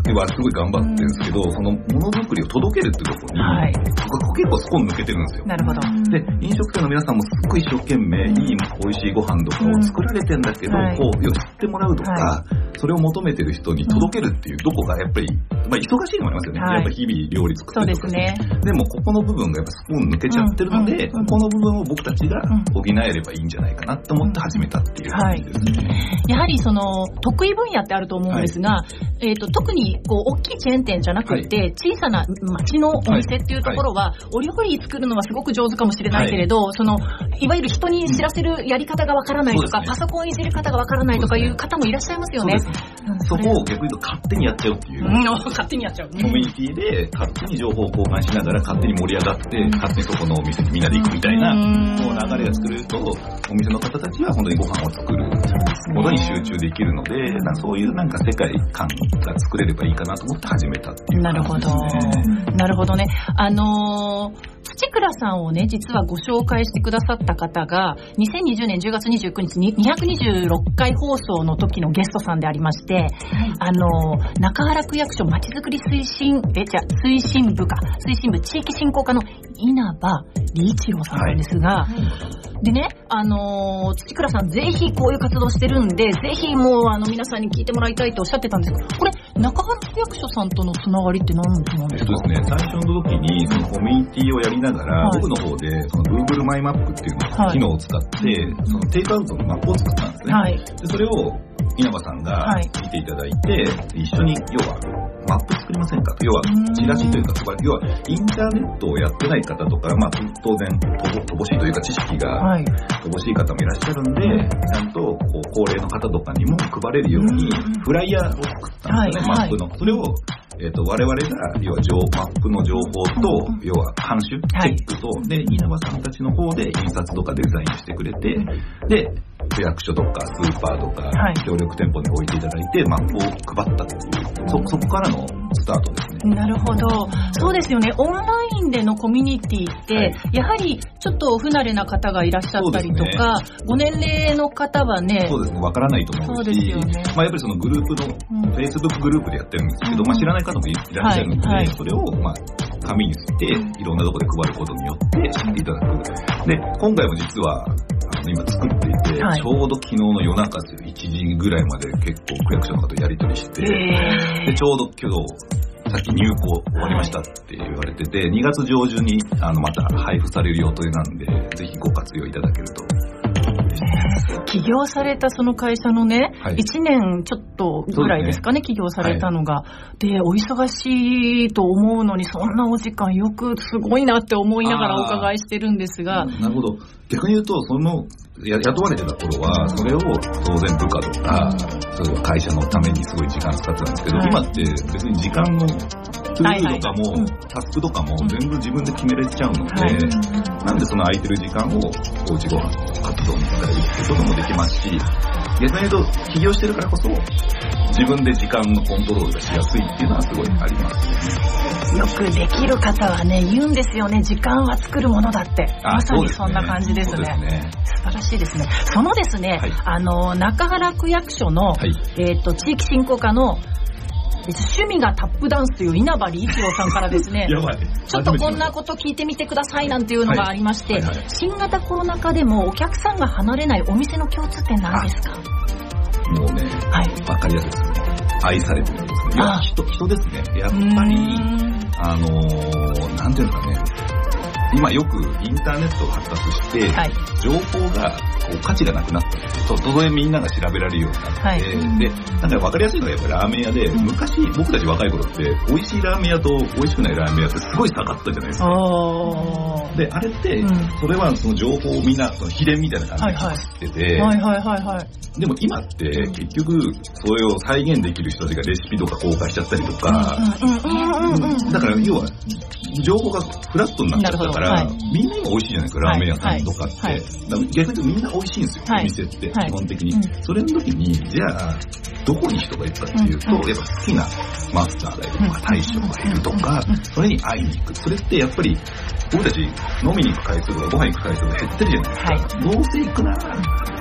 はすごい頑張ってるんですけど、うん、そのものづくりを届けるってところに、はい、結構スコーン抜けてるんですよ。 なるほど。 で、飲食店の皆さんもすっごい一生懸命、いい美味しいご飯とかを作られてんだけど、うん、こう、知ってもらうとか、はい、それを求めてる人に届けるっていうどこがやっぱり、まあ忙しいのもありますよね。はい、やっぱ日々料理作ってるとか、ね。そうですね。でもここの部分がやっぱスプーン抜けちゃってるので、うん、ここの部分を僕たちが補えればいいんじゃないかなと思って始めたっていう感じですね。はい、やはりその得意分野ってあると思うんですが、はい、えっと特にこう大きいチェーン店じゃなくて、はい、小さな町のお店っていうところは、はい、お料理作るのはすごく上手かもしれないけれど、はい、そのいわゆる人に知らせるやり方がわからないとか、うん、パソコンいじる方がわからないとかいう方もいらっしゃいますよね。 そこを逆に言うと勝手にやっちゃうっていう、うん、 勝手にやっちゃう、 コミュニティで勝手に情報を交換しながら勝手に盛り上がって、うん、勝手にそこのお店にみんなで行くみたいな、うん、こう流れが作れるとお店の方たちは本当にご飯を作ることに集中できるので、なんかそういうなんか世界観が作れればいいかなと思って始めたっていう感じですね。 なるほど。なるほどね。あのー土倉さんをね、実はご紹介してくださった方がにせんにじゅうねんじゅうがつにじゅうくにちににひゃくにじゅうろっかい放送の時のゲストさんでありまして、はい、あの中原区役所まちづくり推進えじゃ推進部か推進部地域振興課の稲葉理一郎さんなんですが、はい、でね、あの土倉さんぜひこういう活動してるんで、ぜひもうあの皆さんに聞いてもらいたいとおっしゃってたんですけど、これ中原区役所さんとのつながりって何なんですか？ えっとですね、最初の時にそのコミュニティをやりながら、はい、僕の方でその Google マイマップっていうの機能を使って、はい、そのテイクアウトのマップを作ったんですね。はい、でそれを稲葉さんが見ていただいて、はい、一緒に要はマップ作りませんかと、要はチラシというか、要はインターネットをやってない方とか、まあ当然乏しいというか知識が乏しい方もいらっしゃるんで、はい、ちゃんとこう高齢の方とかにも配れるようにフライヤーを作ったんですね、はい、マップの。それをえー、と我々が要はマップの情報と、うん、要は監修、チェックと、はい、で稲葉さんたちの方で印刷とかデザインしてくれて、で区役所とかスーパーとか、はい、協力店舗に置いていただいてマップを配ったっていう、そ, そこからのスタートですね。 なるほど。そうですよね。オンラインでのコミュニティって、はい、やはりちょっと不慣れな方がいらっしゃったりとか、ね、ご年齢の方はね、 そうですね、わからないと思うし、そうですよね、まあ、やっぱりそのグループの、うん、Facebook グループでやってるんですけど、まあ、知らない方もいらっしゃるので、はいはい、それをまあ紙にしていろんなところで配ることによって知っていただく。で、今回も実はあの今作っていて、はい、ちょうど昨日の夜中いちじぐらいまで結構区役所の方とやり取りして、でちょうど今日さっき入校終わりましたって言われてて、にがつ上旬にあのまた配布される予定なんで、ぜひご活用いただけると。 起業されたその会社のね、はい、いちねんちょっとぐらいですかね、起業されたのが、はい、でお忙しいと思うのにそんなお時間よくすごいなって思いながらお伺いしてるんですが、 なるほど。逆に言うとそのや雇われてた頃はそれを当然部下とか、それは会社のためにすごい時間使ってたんですけど、はい、今って別に時間のツールとかも、はいはい、タスクとかも全部自分で決めれちゃうので、はい、なんでその空いてる時間をおうちご飯活動に使えるってこともできますし、逆に言うと起業してるからこそ自分で時間のコントロールがしやすいっていうのはすごいありますね。 よくできる方はね言うんですよね、時間は作るものだって。まさにそんな感じです ね, ですね。素晴らしいですね。そのですね、はい、あの中原区役所の、はい、えー、と地域振興課の趣味がタップダンスという稲葉理一郎さんからですねやばい、ちょっとこんなこと聞いてみてくださいなんていうのがありまして、はいはいはい、新型コロナ禍でもお客さんが離れないお店の共通点なんですか？ もうね、はい、分かりやすいですね。愛されてるんですね。いや、人、人ですね。やっぱりあのー、なんていうのかね、今よくインターネットが発達して、はい、情報がこう価値がなくなったんですよ。当然みんなが調べられるようになって、はい、で、なんか分かりやすいのがやっぱりラーメン屋で、うん、昔僕たち若い頃って美味しいラーメン屋と美味しくないラーメン屋ってすごい差があったじゃないですか。で、あれって、うん、それはその情報をみんなその秘伝みたいな感じで走ってて、はいはいはいはい、でも今って結局それを再現できる人たちがレシピとか公開しちゃったりとか、だから要は情報がフラットになっちゃったから、はい、みんな今美味しいじゃないですか、ラーメン屋さんとかって、はいはい、逆に言うとみんな美味しいんですよ、はい、お店って基本的に、はい、それの時にじゃあどこに人がいるかっていうと、うん、やっぱ好きなマスターがいるとか大将がいるとか、うん、それに会いに行く。それってやっぱり僕たち飲みに行く回数とかご飯行く回数が減ってるじゃないですか、はい、どうせ行くなら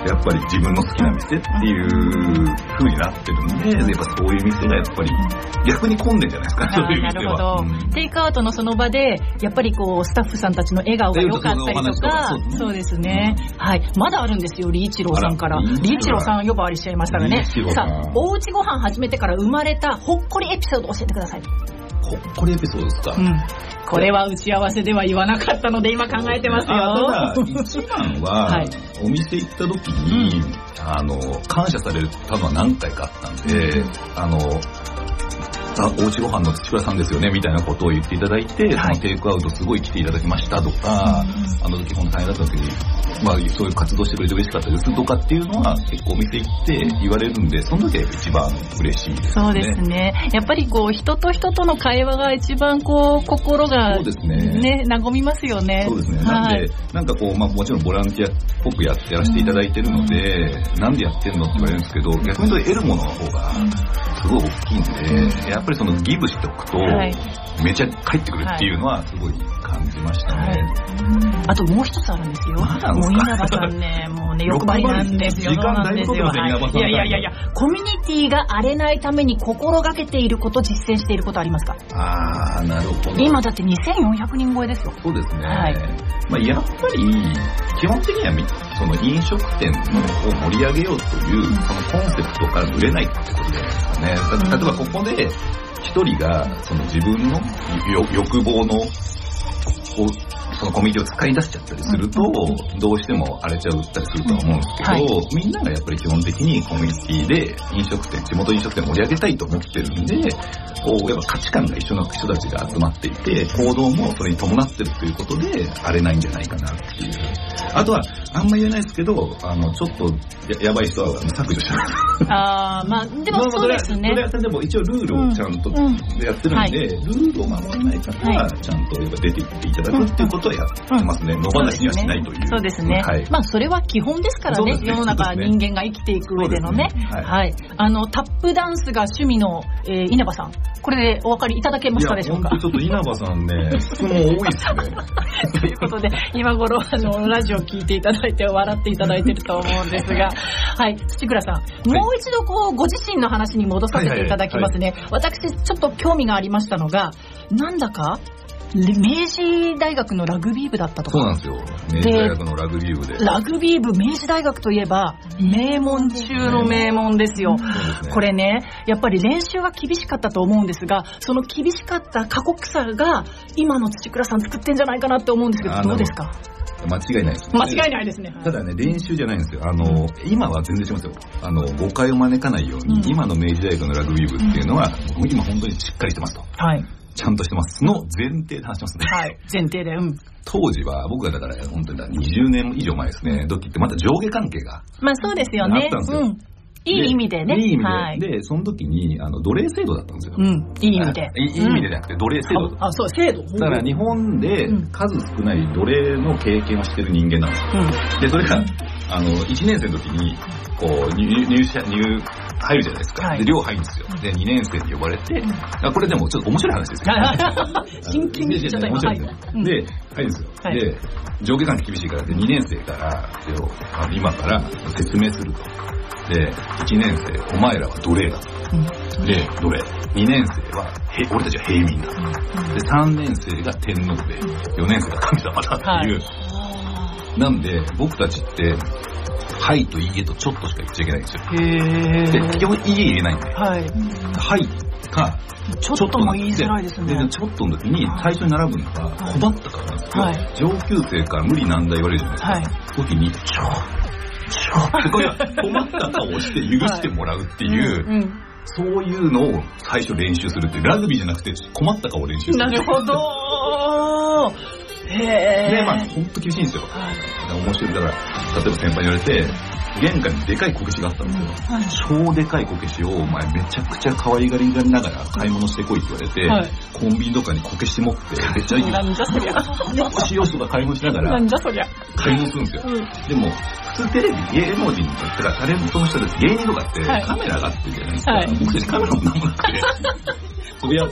やっぱり自分の好きな店っていう風になってるんで、やっぱそういう店がやっぱり逆に混んでんじゃないですか、そういう店は。なるほど、 うん、テイクアウトのその場でやっぱりこうスタッフさんたちの笑顔が良かったりとか、そうですね、そうですね、うん、はい、まだあるんですよ、リーチローさんから。リーチローさん呼ばわりしちゃいましたがね。さあ、おうちご飯始めてから生まれたほっこりエピソード教えてください。 ほっこりエピソードですか、うん、 これは打ち合わせでは言わなかったので今考えてますよ。 ただ一番は、はい、お店行った時に、うん、あの感謝されたのは何回かあったんで、うん、あのあ、おうちご飯の土倉さんですよねみたいなことを言っていただいて、はい、そのテイクアウトすごい来ていただきましたとか、うん、あの時本当大変だった時に、まあ、そういう活動してくれて嬉しかったですとかっていうのは結構お店行って言われるんで、その時は一番嬉しいですね。 そうですね、やっぱりこう人と人との会話が一番こう心がそうですね、 ね、和みますよね。 そうですね、なんで、はい、なんかこう、まあ、もちろんボランティアっぽくやってやらせていただいてるので、うん、なんでやってんのって言われるんですけど、逆に言うと得るものの方がすごい大きいんで、やっぱりそのギブしておくと、はい、めちゃ返ってくるっていうのはすごい感じましたね。はい、 あともう一つあるんですよ。もう稲葉さんね、もうね、欲張りなんですよ。 時間だいぶ取ってますね、稲葉さん。 いやいやいやいや、コミュニティが荒れないために心がけていること、実践していることありますか？ あー、なるほど。 今だってにせんよんひゃくにん超えですよ。 そうですね。はい。まあ、やっぱり、基本的にはその飲食店を盛り上げようという、そのコンセプトからぶれないってことじゃないですかね。例えばここで、一人がその自分の欲望のそのコミュニティを使い出しちゃったりすると、どうしても荒れちゃったりするとは思うんですけど、はい、みんながやっぱり基本的にコミュニティで飲食店、地元飲食店を盛り上げたいと思ってるんで、こうやっぱ価値観が一緒の人たちが集まっていて、行動もそれに伴ってるということで荒れないんじゃないかなっていう。あとはあんま言えないですけど、あのちょっと や, やばい人は削除します。 ああ、まあでもそうですね。 それはでも一応ルールをちゃんとやってるんで、うんうん、ルールを守らない方はちゃんと出ていっていただくっていうことはやってますね。野放しにはしないという。 そうですね。はい、まあそれは基本ですからね。世の中人間が生きていく上でのね。はい、はい。あのタップダンスが趣味の、えー、稲葉さん。これでお分かりいただけましたでしょうか。 いや、ちょっと稲葉さんね、質問多いですね。 ということで、今頃あのラジオ聞いていただいて笑っていただいてると思うんですが、はい、土倉さん、もう一度こうご自身の話に戻させていただきますね。はいはいはい、私ちょっと興味がありましたのが、なんだか明治大学のラグビー部だったとか。 そうなんですよ。明治大学のラグビー部で。 ラグビー部、明治大学といえば名門中の名門ですよ。すね、これね、やっぱり練習が厳しかったと思うんですが、その厳しかった過酷さが今の土倉さん作ってんじゃないかなって思うんですけど、どうですか？ 間違いないです、 ね。間違いないですね。 ただね、練習じゃないんですよ。あの、うん、今は全然違いますよ。あの、誤解を招かないように、うん、今の明治大学のラグビー部っていうのは、うん、今本当にしっかりしてますと。はい。ちゃんとしてますの前提で話しますね。 はい。前提で、うん。 当時は僕がだから本当ににじゅうねん以上前ですね。時ってまた上下関係が。 まあそうですよね。あったんですよ。うん。いい意味でね。 いい意味で。はい、で、その時に、あの、奴隷制度だったんですよ。 うん。いい意味で。 いい意味でじゃなくて、奴隷制度。 あ、そう、制度。 だから日本で数少ない奴隷の経験をしてる人間なんですよ。うん、で、それが、あの、いちねん生の時に、こう、入、入社、入、入るじゃないですか。はい、で、寮入るんですよ。で、にねん生に呼ばれて、うん、あこれでもちょっと面白い話ですよ。 真剣に言っちゃった。 面白いですよ。うん、で、入るんですよ。はい、で、上下関係厳しいから、で、にねん生から、あの今から説明すると。で、いちねん生、お前らは奴隷だと。うん、で、奴隷。にねん生は、へ俺たちは平民だと。うん、で、さんねん生が天皇で、よねん生が神様だっていう。はい、なんで、僕たちって、はいといいえとちょっとしか言っちゃいけないんですよ。へー。で、基本いいえ言えないんで。はい。はいか、 ちょっとも言いづらいですね。 で、ちょっとの時に最初に並ぶのが困ったからなんですよ。はい。上級生から無理難題言われるじゃないですか。はい。その時に、ちょ、ちょってこれ困った顔をして許してもらうっていう、はい、うん、そういうのを最初練習するっていう、ラグビーじゃなくて困った顔を練習する。 なるほど。へー。 で、まあ、ほんと厳しいんですよ。はい。面白い。だから、例えば先輩に言われて、玄関にでかいこけしがあったんですよ。はい、超でかいこけしを、お前めちゃくちゃ可愛がりがりながら買い物してこいって言われて、はい、コンビニとかにこけし持って、めっちゃいい。 なんじゃそりゃ。 よしよしとか買い物しながら、 なんじゃそりゃ。 買い物するんですよ。うん、でも、普通テレビ、芸能人とか、タレントの人です、芸人とかってカメラがあってるじゃないですか。はい、僕たちカメラもなんもなくて。 つぶやって、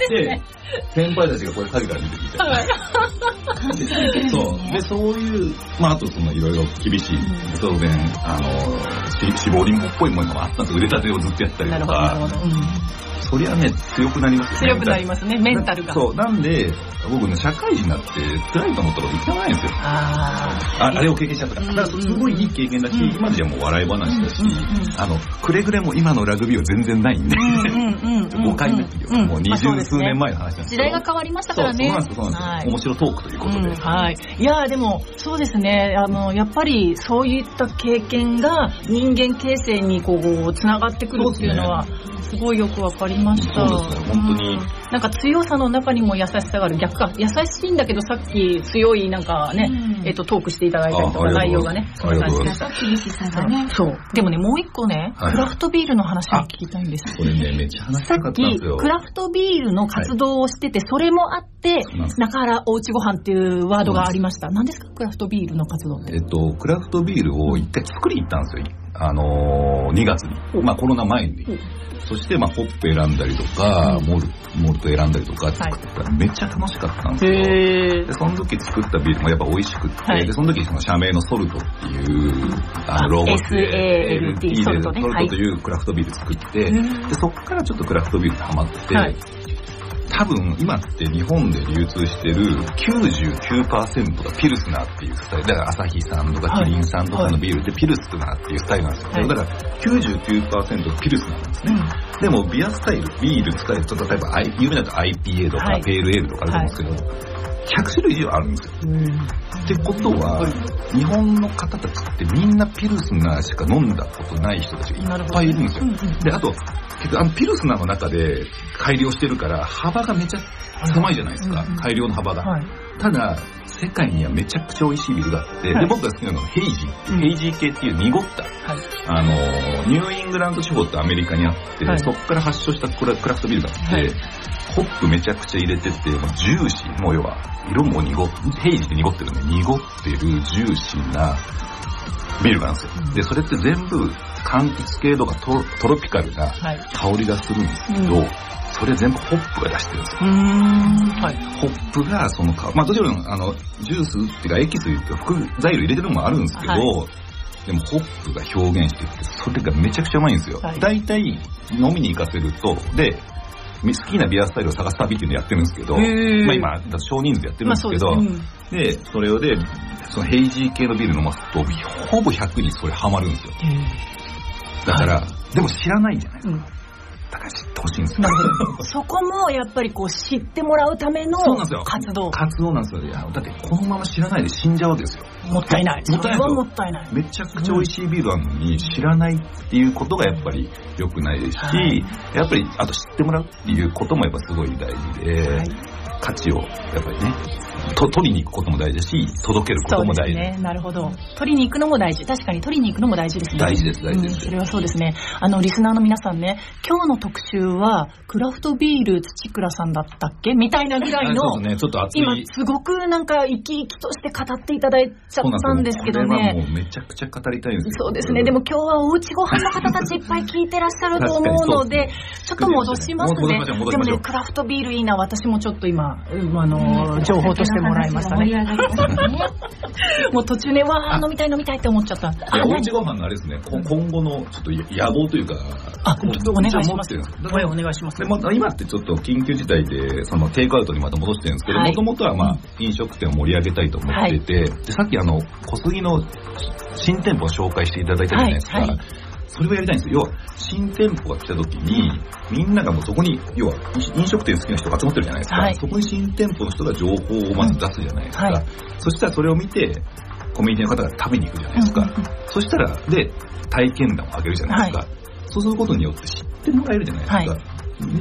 先輩たちがこれ影から見てるみたいな。そう。で、そういう、まあ、あとそのいろいろ厳しい、当然、あの、絞りっぽいものもあったんです。腕立てをずっとやったりとか。なるほど、なるほど。そりゃね、強くなりますよね。 強くなりますね、メンタルが。 そう、なんで、僕ね、社会人になって辛いと思ったこといかないんですよ。ああ。あれを経験しちゃったから。だから、すごいいい経験だし、今ではもう笑い話だし、あの、くれぐれも今のラグビーは全然ないんで、誤解なきよ。もう二十数年前の話なんです時代が変わりましたからね。 そうなんです、そうなんです。面白トークということで。 はい。いやでも、そうですね、あの、やっぱりそういった経験が人間形成にこう、つながってくるっていうのは、すごいよくわかりました。 そうですね、本当に。 なんか強さの中にも優しさがある。逆か。優しいんだけどさっき強いなんかね、うん、えっとトークしていただいたりとか内容がね。 ありがとうございます。 厳しさがね。 そう。でもね、もう一個ね、はい、クラフトビールの話を聞きたいんです。 これね、めっちゃ話したかったんですよ。 さっきクラフトビールの活動をしてて、はい、それもあって、中原おうちごはんっていうワードがありました。何ですか、クラフトビールの活動って。 えっと、クラフトビールを一回作りに行ったんですよ。あのー、にがつに。まあコロナ前に。そして、まあ、ホップ選んだりとか、うん、モルモルト選んだりとか作ったらめっちゃ楽しかったんですよ。へで、その時作ったビールもやっぱ美味しくって、はい、で、その時その社名のソルトっていう、あの、ロゴで、 エスエーエルティー ソルトね。 ソルトというクラフトビール作って、はい、で、そっからちょっとクラフトビールにハマって、はい、多分今って日本で流通してる きゅうじゅうきゅうパーセント がピルスナーっていうスタイル。だからアサヒさんとかキリンさんとかのビールってピルスナーっていうスタイルなんですよ。はい、だから きゅうじゅうきゅうパーセント がピルスナーなんですね。うん、でもビアスタイル、ビール使えると例えば有名だと アイピーエー とか、はい、ペールエールとかあると思うんですけど、はい、ひゃくしゅるい以上あるんですよ。うん、ってことは、日本の方たちってみんなピルスナーしか飲んだことない人たちがいっぱいいるんですよ。うんうん、で、あと、結局あのピルスナーの中で改良してるから幅がめちゃ狭いじゃないですか、うんうん、改良の幅が、はい、ただ世界にはめちゃくちゃ美味しいビールがあって、はい、で僕が好きなのはヘイジー、うん、ヘイジー系っていう濁った、はい、あのニューイングランド地方ってアメリカにあって、はい、そこから発祥したクラフトビールがあって、はい、ホップめちゃくちゃ入れてて、もうジューシー、もう要は色も濁って、ヘイジーって濁ってるんで濁ってるジューシーなビールがあるんですよ。で、それって全部柑橘系とか ト, トロピカルな香りがするんですけど、はい、うん、それ全部ホップが出してるんですよ。うーん、はい、ホップがその、まあもちろんあのジュースっていうかエキスっていうか副材料入れてるのもあるんですけど、はい、でもホップが表現してるってそれがめちゃくちゃうまいんですよ。はい、だいたい飲みに行かせると、で好きなビアスタイルを探す旅っていうのをやってるんですけど、まあ今少人数でやってるんですけど、まあ そ, で, でそれをでそのヘイジー系のビール飲ますとほぼひゃくにそれハマるんですよ。だから、はい、でも知らないんじゃないですか。うん、だから知ってほしいんですよ。 そこもやっぱりこう知ってもらうための活動。 活動なんですよ。いやだってこのまま知らないで死んじゃうわけですよ。 もったいない。 もったいない。 もったいない。 めちゃくちゃ美味しいビールあるのに知らないっていうことがやっぱり良くないですし、はい、やっぱりあと知ってもらうっていうこともやっぱすごい大事で、はい、価値をやっぱりね。と取りに行くことも大事だし、届けることも大事。 そうですね。なるほど。取りに行くのも大事。確かに取りに行くのも大事ですね。 大事です、大事です。 うん、それはそうですね。あの、リスナーの皆さんね、今日の特集は、クラフトビール土倉さんだったっけみたいなぐらいの、 そうですね、ちょっと熱い。 今、すごくなんか生き生きとして語っていただいちゃったんですけどね。 これはもうめちゃくちゃ語りたいんですよ。そうですね。でも今日はおうちご飯の方たちいっぱい聞いてらっしゃると思うので、ちょっと戻しますね。でもね、クラフトビールいいな、私もちょっと今、あの、情報としてもらいましたね。もう途中ね、わー飲みたい飲みたいって思っちゃった。 おうちご飯のあれですね、今後のちょっと野望というか、 あ、ちょっとお願いします。お願いします。 でも今ってちょっと緊急事態でそのテイクアウトにまた戻してるんですけど、もともとはまあ飲食店を盛り上げたいと思ってて、はい、でさっきあの小杉の新店舗を紹介していただいたじゃないですか。はいはい、それをやりたいんですよ。要は新店舗が来た時にみんながもうそこに要は飲食店好きな人が集まってるじゃないですか。はい、そこに新店舗の人が情報をまず出すじゃないですか。うん、はい、そしたらそれを見てコミュニティの方が食べに行くじゃないですか。うん、そしたらで体験談をあげるじゃないですか。はい、そうすることによって知ってもらえるじゃないですか。はい、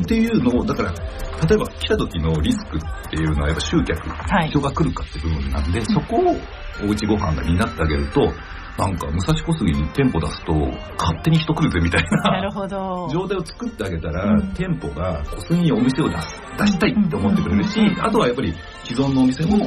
っていうのをだから例えば来た時のリスクっていうのはやっぱ集客、はい、人が来るかって部分なんで、そこをおうちご飯が担ってあげると。なんか武蔵小杉に店舗出すと勝手に人来るぜみたいな、なるほど状態を作ってあげたら、うん、店舗が小杉にお店を出す出したいって思ってくれるし、うんうんうん、あとはやっぱり既存のお店も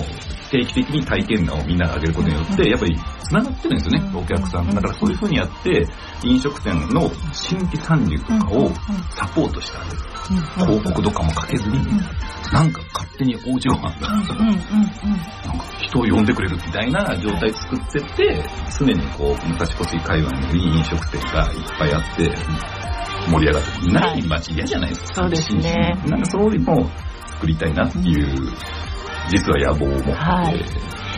定期的に体験談をみんなが上げることによってやっぱりつながってるんですよね、お客さん。だからそういう風にやって飲食店の新規参入とかをサポートしてあげる、広告とかもかけずになんか勝手におうちご飯がなんか人を呼んでくれるみたいな状態作ってって常にこう武蔵小杉界隈に飲食店がいっぱいあって盛り上がっていない街嫌じゃないですか。 そうですね。 なんかそういうのを作りたいなっていう実は野望を持って、はい、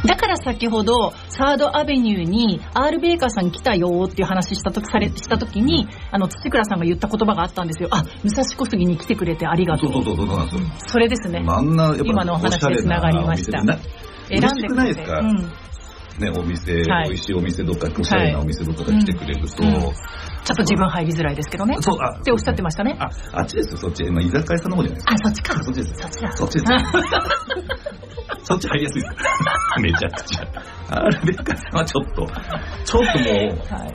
だから先ほどサードアベニューに R ベーカーさん来たよっていう話した時されした時にあの土倉さんが言った言葉があったんですよ。あ、武蔵小杉に来てくれてありがとう。 そうそうそうそうなんですよ。 それですね。 あんなやっぱ今のお話でつながりました。 選んでくれて、うん、ね、お店、はい、美味しいお店とかおしゃれなお店とか来てくれると、はいうんうん、ちょっと自分入りづらいですけどね。そうあっておっしゃってましたね。 あ、あっちですよ、そっち。まあ、居酒屋さんの方じゃないですか。 あ、そっちか。 そっちです。 そっちだ。 そっちです。そっち入りやすいです。めちゃくちゃ。あれベッカーさんはちょっと、ちょっともう、はい、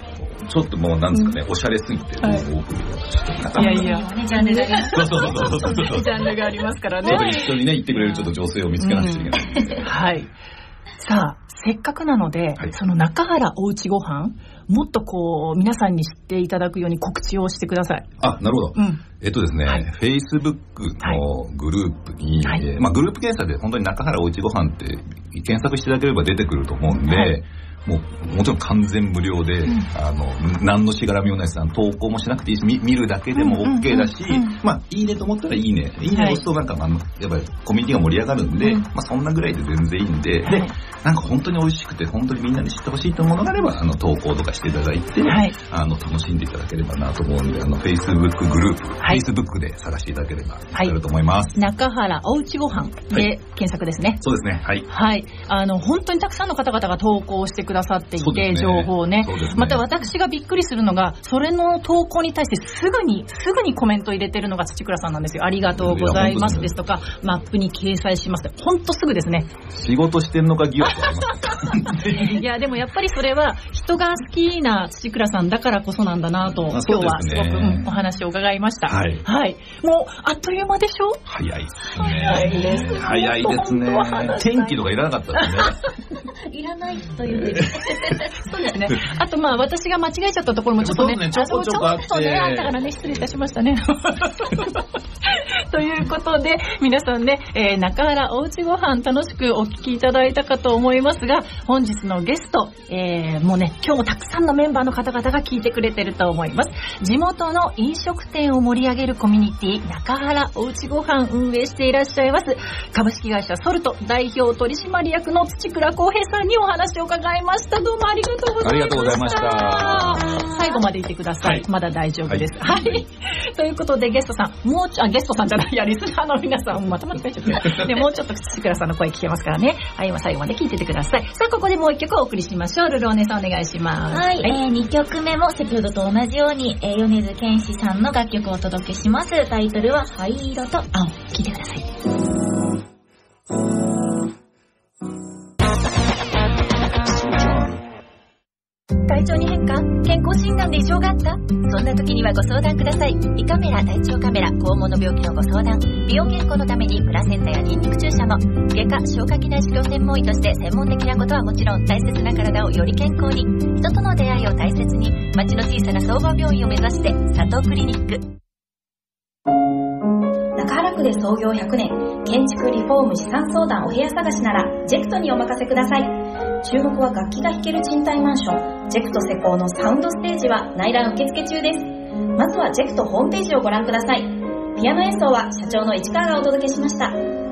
ちょっともうなんですかね、うん、おしゃれすぎて、はい、多く見るいやいや、ね、ジャンルがあります。 そうそうそうそうそう。 ジャンルがありますからね。 ちょっと一緒にね、行ってくれるちょっと女性を見つけなくちゃいけない、 うん。はい。さあ、せっかくなので、はい、その中原おうちごはんもっとこう皆さんに知っていただくように告知をしてください。 あ、なるほど。うん、えっとですね、はい、Facebook のグループに、はいえーまあ、グループ検査で本当に中原おうちごはんって検索していただければ出てくると思うんで、はいもうもちろん完全無料で、うん、あの何のしがらみもないです。投稿もしなくていいし 見, 見るだけでも OK だし、うんうんうん、まあいいねと思ったらいいねいいねを押すとなんか、はい、あのやっぱりコミュニティが盛り上がるんで、うんまあ、そんなぐらいで全然いいんで、はい、でなんか本当に美味しくて本当にみんなに知ってほしいというものがあればあの投稿とかしていただいて、はい、あの楽しんでいただければなと思うんであの Facebook グループ、はい、Facebook で探していただければなると思います、 はい、中原おうちごはんで検索ですね、はい、 そうですねはい、 はい、あの本当にたくさんの方々が投稿してくださっていて情報を ね, ねまた私がびっくりするのがそれの投稿に対してすぐにすぐにコメント入れてるのが土倉さんなんですよ。ありがとうございますですとかマップに掲載しますって本当すぐですね。 仕事してんのか疑惑ありますいやでもやっぱりそれは人が好きな土倉さんだからこそなんだなと今日はすごく、うん、お話を伺いました、はいはい、もうあっという間でしょ。 早いですね。早いですね。早いですね。天気とかいらなかったですねいらないというそうですね。あとまあ私が間違えちゃったところもちょっとね、ねちょこちょこあってちょっとねあったからね失礼いたしましたね。ということで皆さんね、えー、中原おうちごはん楽しくお聞きいただいたかと思いますが本日のゲスト、えー、もうね今日もたくさんのメンバーの方々が聞いてくれてると思います。地元の飲食店を盛り上げるコミュニティ中原おうちごはん運営していらっしゃいます株式会社ソルト代表取締役の土倉康平さんにお話を伺いました。どうもありがとうございました。 ありがとうございました。 最後までいてください、はい、まだ大丈夫です、はいはい、ということでゲストさんもうちょあゲストさんじゃないやリスナーの皆さんまたまたちゃったでもうちょっと土倉さんの声聞けますからね、はい、今最後まで聞いててください。さあここでもう一曲お送りしましょう。ルルお姉さんお願いします。 はい、はいえー、にきょくめも先ほどと同じように、えー、米津玄師さんの楽曲をお届けします。タイトルは灰色と青。聞いてください。 体調に変化？健康診断で異常があった？そんな時にはご相談ください。胃カメラ、大腸カメラ、肛門の病気のご相談、美容健康のためにプラセンタやニンニク注射も、外科、消化器内視鏡専門医として専門的なことはもちろん大切な体をより健康に、人との出会いを大切に、町の小さな総合病院を目指して佐藤クリニック。 中原区で創業ひゃくねん、建築リフォーム資産相談お部屋探しならジェクトにお任せください。注目は楽器が弾ける賃貸マンションジェクト施工のサウンドステージは内覧受付中です。まずはジェクトホームページをご覧ください。ピアノ演奏は社長の市川がお届けしました。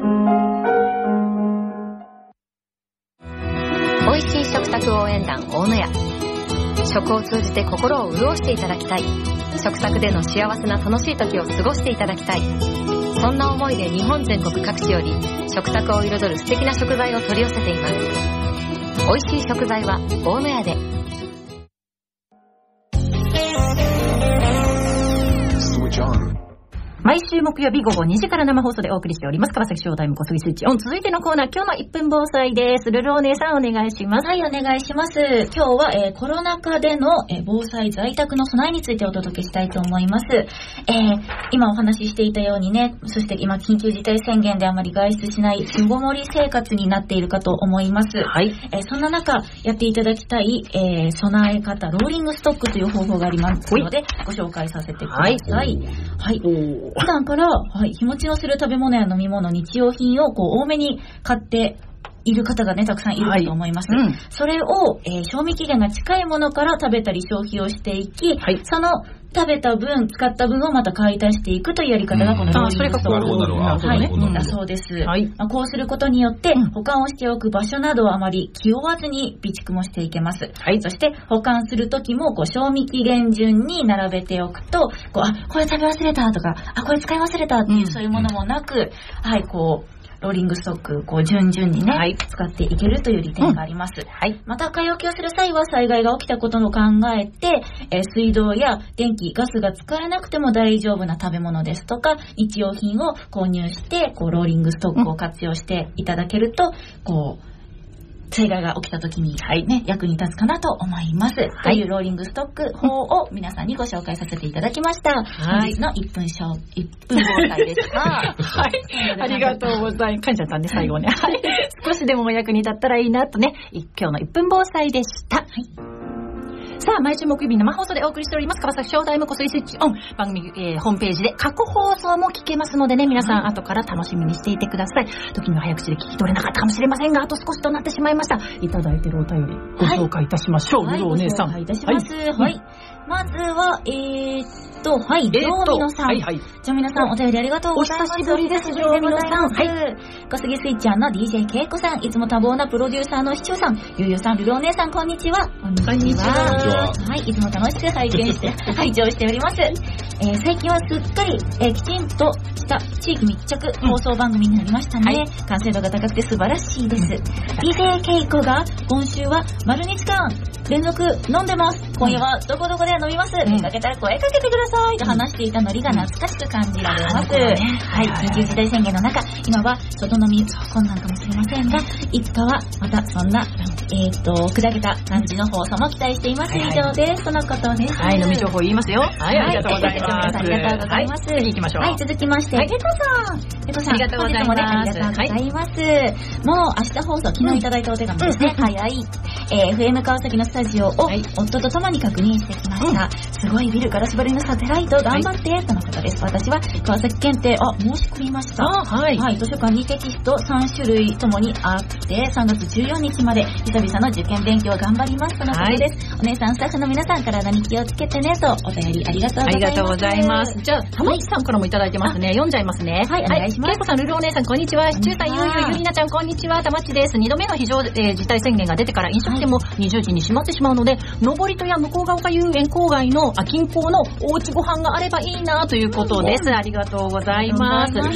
美味しい食卓応援団大野屋。食を通じて心を潤していただきたい。食卓での幸せな楽しい時を過ごしていただきたい。そんな思いで日本全国各地より食卓を彩る素敵な食材を取り寄せています。美味しい食材は大野屋で。 毎毎週木曜日午後にじから生放送でお送りしております。川崎ショータイム小杉スイッチオン。続いてのコーナー、今日のいっぷん防災です。ルルお姉さんお願いします。 はい、お願いします。今日は、えー、コロナ禍での、えー、防災在宅の備えについてお届けしたいと思います。えー、今お話ししていたようにね、そして今緊急事態宣言であまり外出しない巣ごもり生活になっているかと思います。はい。えー、そんな中、やっていただきたい、えー、備え方、ローリングストックという方法がありますので、ご紹介させてください。はい。はい。普段から、はい、日持ちのする食べ物や飲み物、日用品をこう多めに買っている方がね、たくさんいるかと思います。はい、うん、それを、えー、賞味期限が近いものから食べたり消費をしていき、はい、その食べた分、使った分をまた買い足していくというやり方がこのローリングストック。それがこうなるほど。はい。だそうです。はい。まあ、こうすることによって、保管をしておく場所などはあまり気負わずに備蓄もしていけます。はい。そして、保管するときも、こう、賞味期限順に並べておくと、こう、あ、これ食べ忘れたとか、あ、これ使い忘れたっていう、うん、そういうものもなく、はい、こう、ローリングストック、こう、順々にね、はい、使っていけるという利点があります。うん、はい。また、買い置きをする際は、災害が起きたことを考えて、えー、水道や電気、ガスが使えなくても大丈夫な食べ物ですとか、日用品を購入して、こう、ローリングストックを活用していただけると、うん、こう、災害が起きた時に、はい、ね、役に立つかなと思います。はい、というローリングストック法を皆さんにご紹介させていただきました。はい、本日のいっぷんしょう、いっぷん防災でした。はい。 ありがとうございます。噛んじゃったね、最後ね。はい。少しでもお役に立ったらいいなとね、今日のいっぷん防災でした。はい。さあ、毎週木曜日生放送でお送りしております。川崎ショータイム小杉スイッチオン。番組、えー、ホームページで過去放送も聞けますのでね、皆さん後から楽しみにしていてください。時には早口で聞き取れなかったかもしれませんが、あと少しとなってしまいました。いただいているお便り、ご紹介いたしましょう。はい、お姉さん。 はい、ご紹介いたします。はい。はい、まずは、えーっと、はい、ジョーミノさん。はいはい。ジョーミノさん、お便りありがとうございます。 お久しぶりです、ジョーミノさん。 はい。小杉スイッチャーの ディージェー ケイコさん、いつも多忙なプロデューサーのシチューさん、ゆうゆうさん、ルルお姉さん、こんにちは。 こんにちは。こんにちは。 はい、いつも楽しく拝見して、拝聴しております。えー、最近はすっかり、えー、きちんとした地域密着放送番組になりましたね。うん、はい、完成度が高くて素晴らしいです。うん、ディージェー ケイコが今週は丸日間連続飲んでます。今夜はどこどこで飲みます。うん、見かけたら声かけてくださいと話していたノリが懐かしく感じられます。うん、ね、はい、緊急事態宣言の中、今は外飲み困難かもしれませんが、いつかはまたそんな、えー、っと、砕けた感じの放送も期待しています。はいはい、以上です。そのことです。 はい、飲み情報言いますよ。はい、ありがとうございます。 ありがとうございます。 はい、次行きましょう。 はい、続きまして、ゲコさん。ゲコさん、ありがとうございます。ありがとうございます。はい、もう明日放送、昨日いただいたお手紙ですね。うん、早い。えー、エフエム 川崎のスタジオを夫と共に確認してきました。うん、すごいビル、ガラス張りのサテライト、頑張って、はい、とのことです。私は川崎検定、あ、申し込みました。あ、はい。はい、図書館にテキストさん種類ともにあって、さんがつじゅうよっかまで久々の受験勉強頑張りますとのことです。はい、お姉さん、スタッフの皆さん、体に気をつけてねとお便りありがとうございます。ありがとうございます。 じゃあ、玉木さんからもいただいてますね。読んじゃいますね。はい、お願いします。けいこさん、ルルお姉さん、こんにちは。シチューさん、ゆうゆう、ゆりなちゃん、こんにちは。玉木です。にどめの非常、えー、事態宣言が出てから飲食店もにじゅうじに閉まってしまうので、登戸や向ヶ丘遊園郊外の近郊のおうちご飯があればいいなということです。ありがとうございます。はい。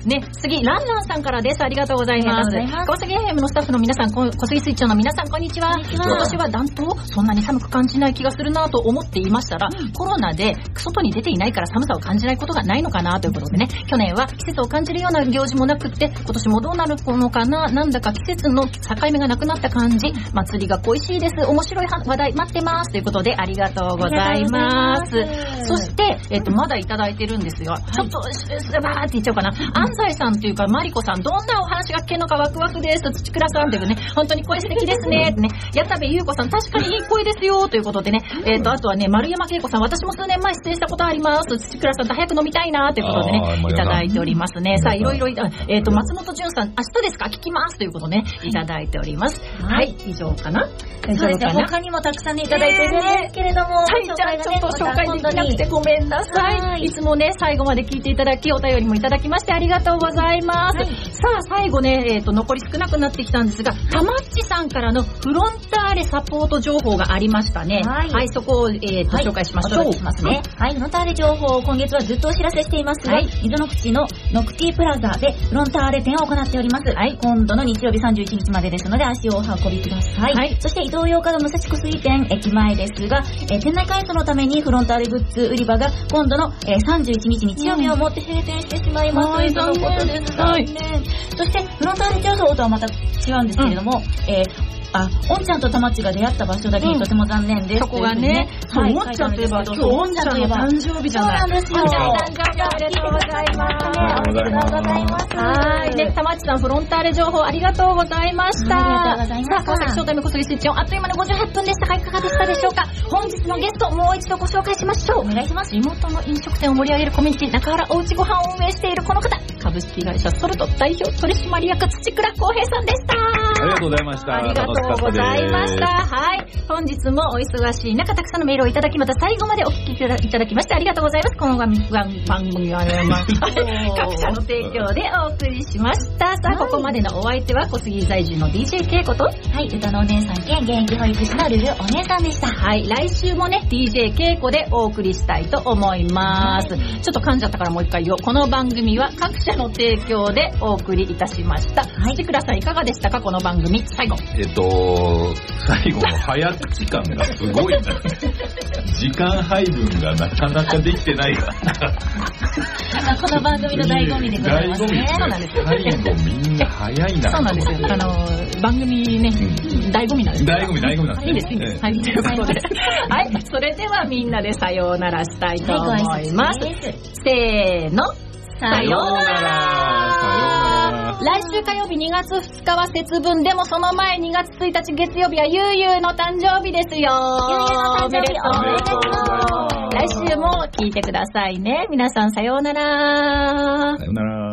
ね、次、ランランさんからです。ありがとうございます。川崎 エフエム のスタッフの皆さん、小杉スイッチの皆さん、こんにちは。今年は暖冬、そんなに寒く感じない気がするなと思っていましたら、うん、コロナで外に出ていないから寒さを感じないことがないのかなということでね、去年は季節を感じるような行事もなくって、今年もどうなるのかな、なんだか季節の境目がなくなった感じ、祭りが恋しいです。面白い話題待ってますということで、ありがとうございます。そして、えっと、まだいただいてるんですが、はい、ちょっと、バーって言っちゃおうかな。安西さんというか、マリコさん、どんなお話が聞けるのかワクワクです。土倉さんというね、本当に声素敵ですね。ね、矢田部優子さん、確かにいい声ですよ。ということでね、えっと、あとはね、丸山恵子さん、私も数年前出演したことあります。土倉さんと早く飲みたいなということでね、いただいておりますね。さあ、いろいろ、えっと、松本潤さん、明日ですか聞きますということね、いただいております。はい、以上かな。 そうですね、他にもたくさんいただいてるんですけれども、 はい、じゃあちょっと紹介できなくてごめんなさい。いつもね、最後まで聞いていただき、お便りもいただきましてありがとうございます。はい、さあ、最後ね、えっと、残り少なくなってきたんですが、たまっちさんからのフロンターレサポート情報がありましたね。はい、はい、そこを、えーとはい、紹介しましょう。 しますね。はい、フロンターレ情報を今月はずっとお知らせしていますが、はい、溝の口のノクティプラザでフロンターレ展を行っております。はい、今度の日曜日さんじゅういちにちまでですので足をお運びください。はい、そして伊東洋華堂武蔵小杉店駅前ですが、えー、店内改装のためにフロンターレグッズ売り場が今度の、えー、さんじゅういちにち日曜日をもって閉店してしまいます。ということです。残念。そしてフロンターレ情報とはまた違うんですけれども、うん、えーあ、おんちゃんとたまっちが出会った場所だけにとても残念です。うん、 そこがね、そう、はい、おんちゃんといえば、今日おんちゃんの誕生日じゃない。 そうなんですよ。おんちゃんの誕生日おめでとうございます。おめでとうございます。 はい。ね、たまっちさん、フロンターレ情報ありがとうございました。 ありがとうございました。 さあ、川崎ショータイム小杉スイッチオン、あっという間にごじゅうはっぷんでしたが、いかがでしたでしょうか。本日のゲスト、もう一度ご紹介しましょう。お願いします。地元の飲食店を盛り上げるコミュニティ、中原おうちご飯を運営しているこの方、株式会社ソルト代表取締役土倉康平さんでした。 ありがとうございました。 ありがとうございます。はい。本日もお忙しい中、たくさんのメールをいただき、また最後までお聞きいただきましてありがとうございます。この番組はね、まあ、各社の提供でお送りしました。さあ、ここまでのお相手は小杉在住の ディージェー 恵子と、はい、歌のお姉さん兼現役保育士のルルお姉さんでした。 はい、来週もね、ディージェー 恵子でお送りしたいと思います。はい、ちょっと噛んじゃったからもう一回言おう。この番組は各社の提供でお送りいたしました。はい。ちくらさんいかがでしたか、この番組。最後。 えっと、最後の早口感がすごいな。時間配分がなかなかできてないからこの番組の醍醐味でございますね。 そうなんですよ。最後みんな早いな。 そうなんですよ。あの、番組ね、うん、醍醐味なんですよ。 醍醐味、醍醐味なんですね。 いいです、いいです。はい、ということで。はい、それではみんなでさようならしたいと思います。はい、せーの。さようなら。来週火曜日にがつふつかは節分、でもその前にがつついたち月曜日はゆうゆうの誕生日ですよ。ゆうゆうの誕生日おめでとう。 来週も聞いてくださいね。皆さんさようなら。 さようなら。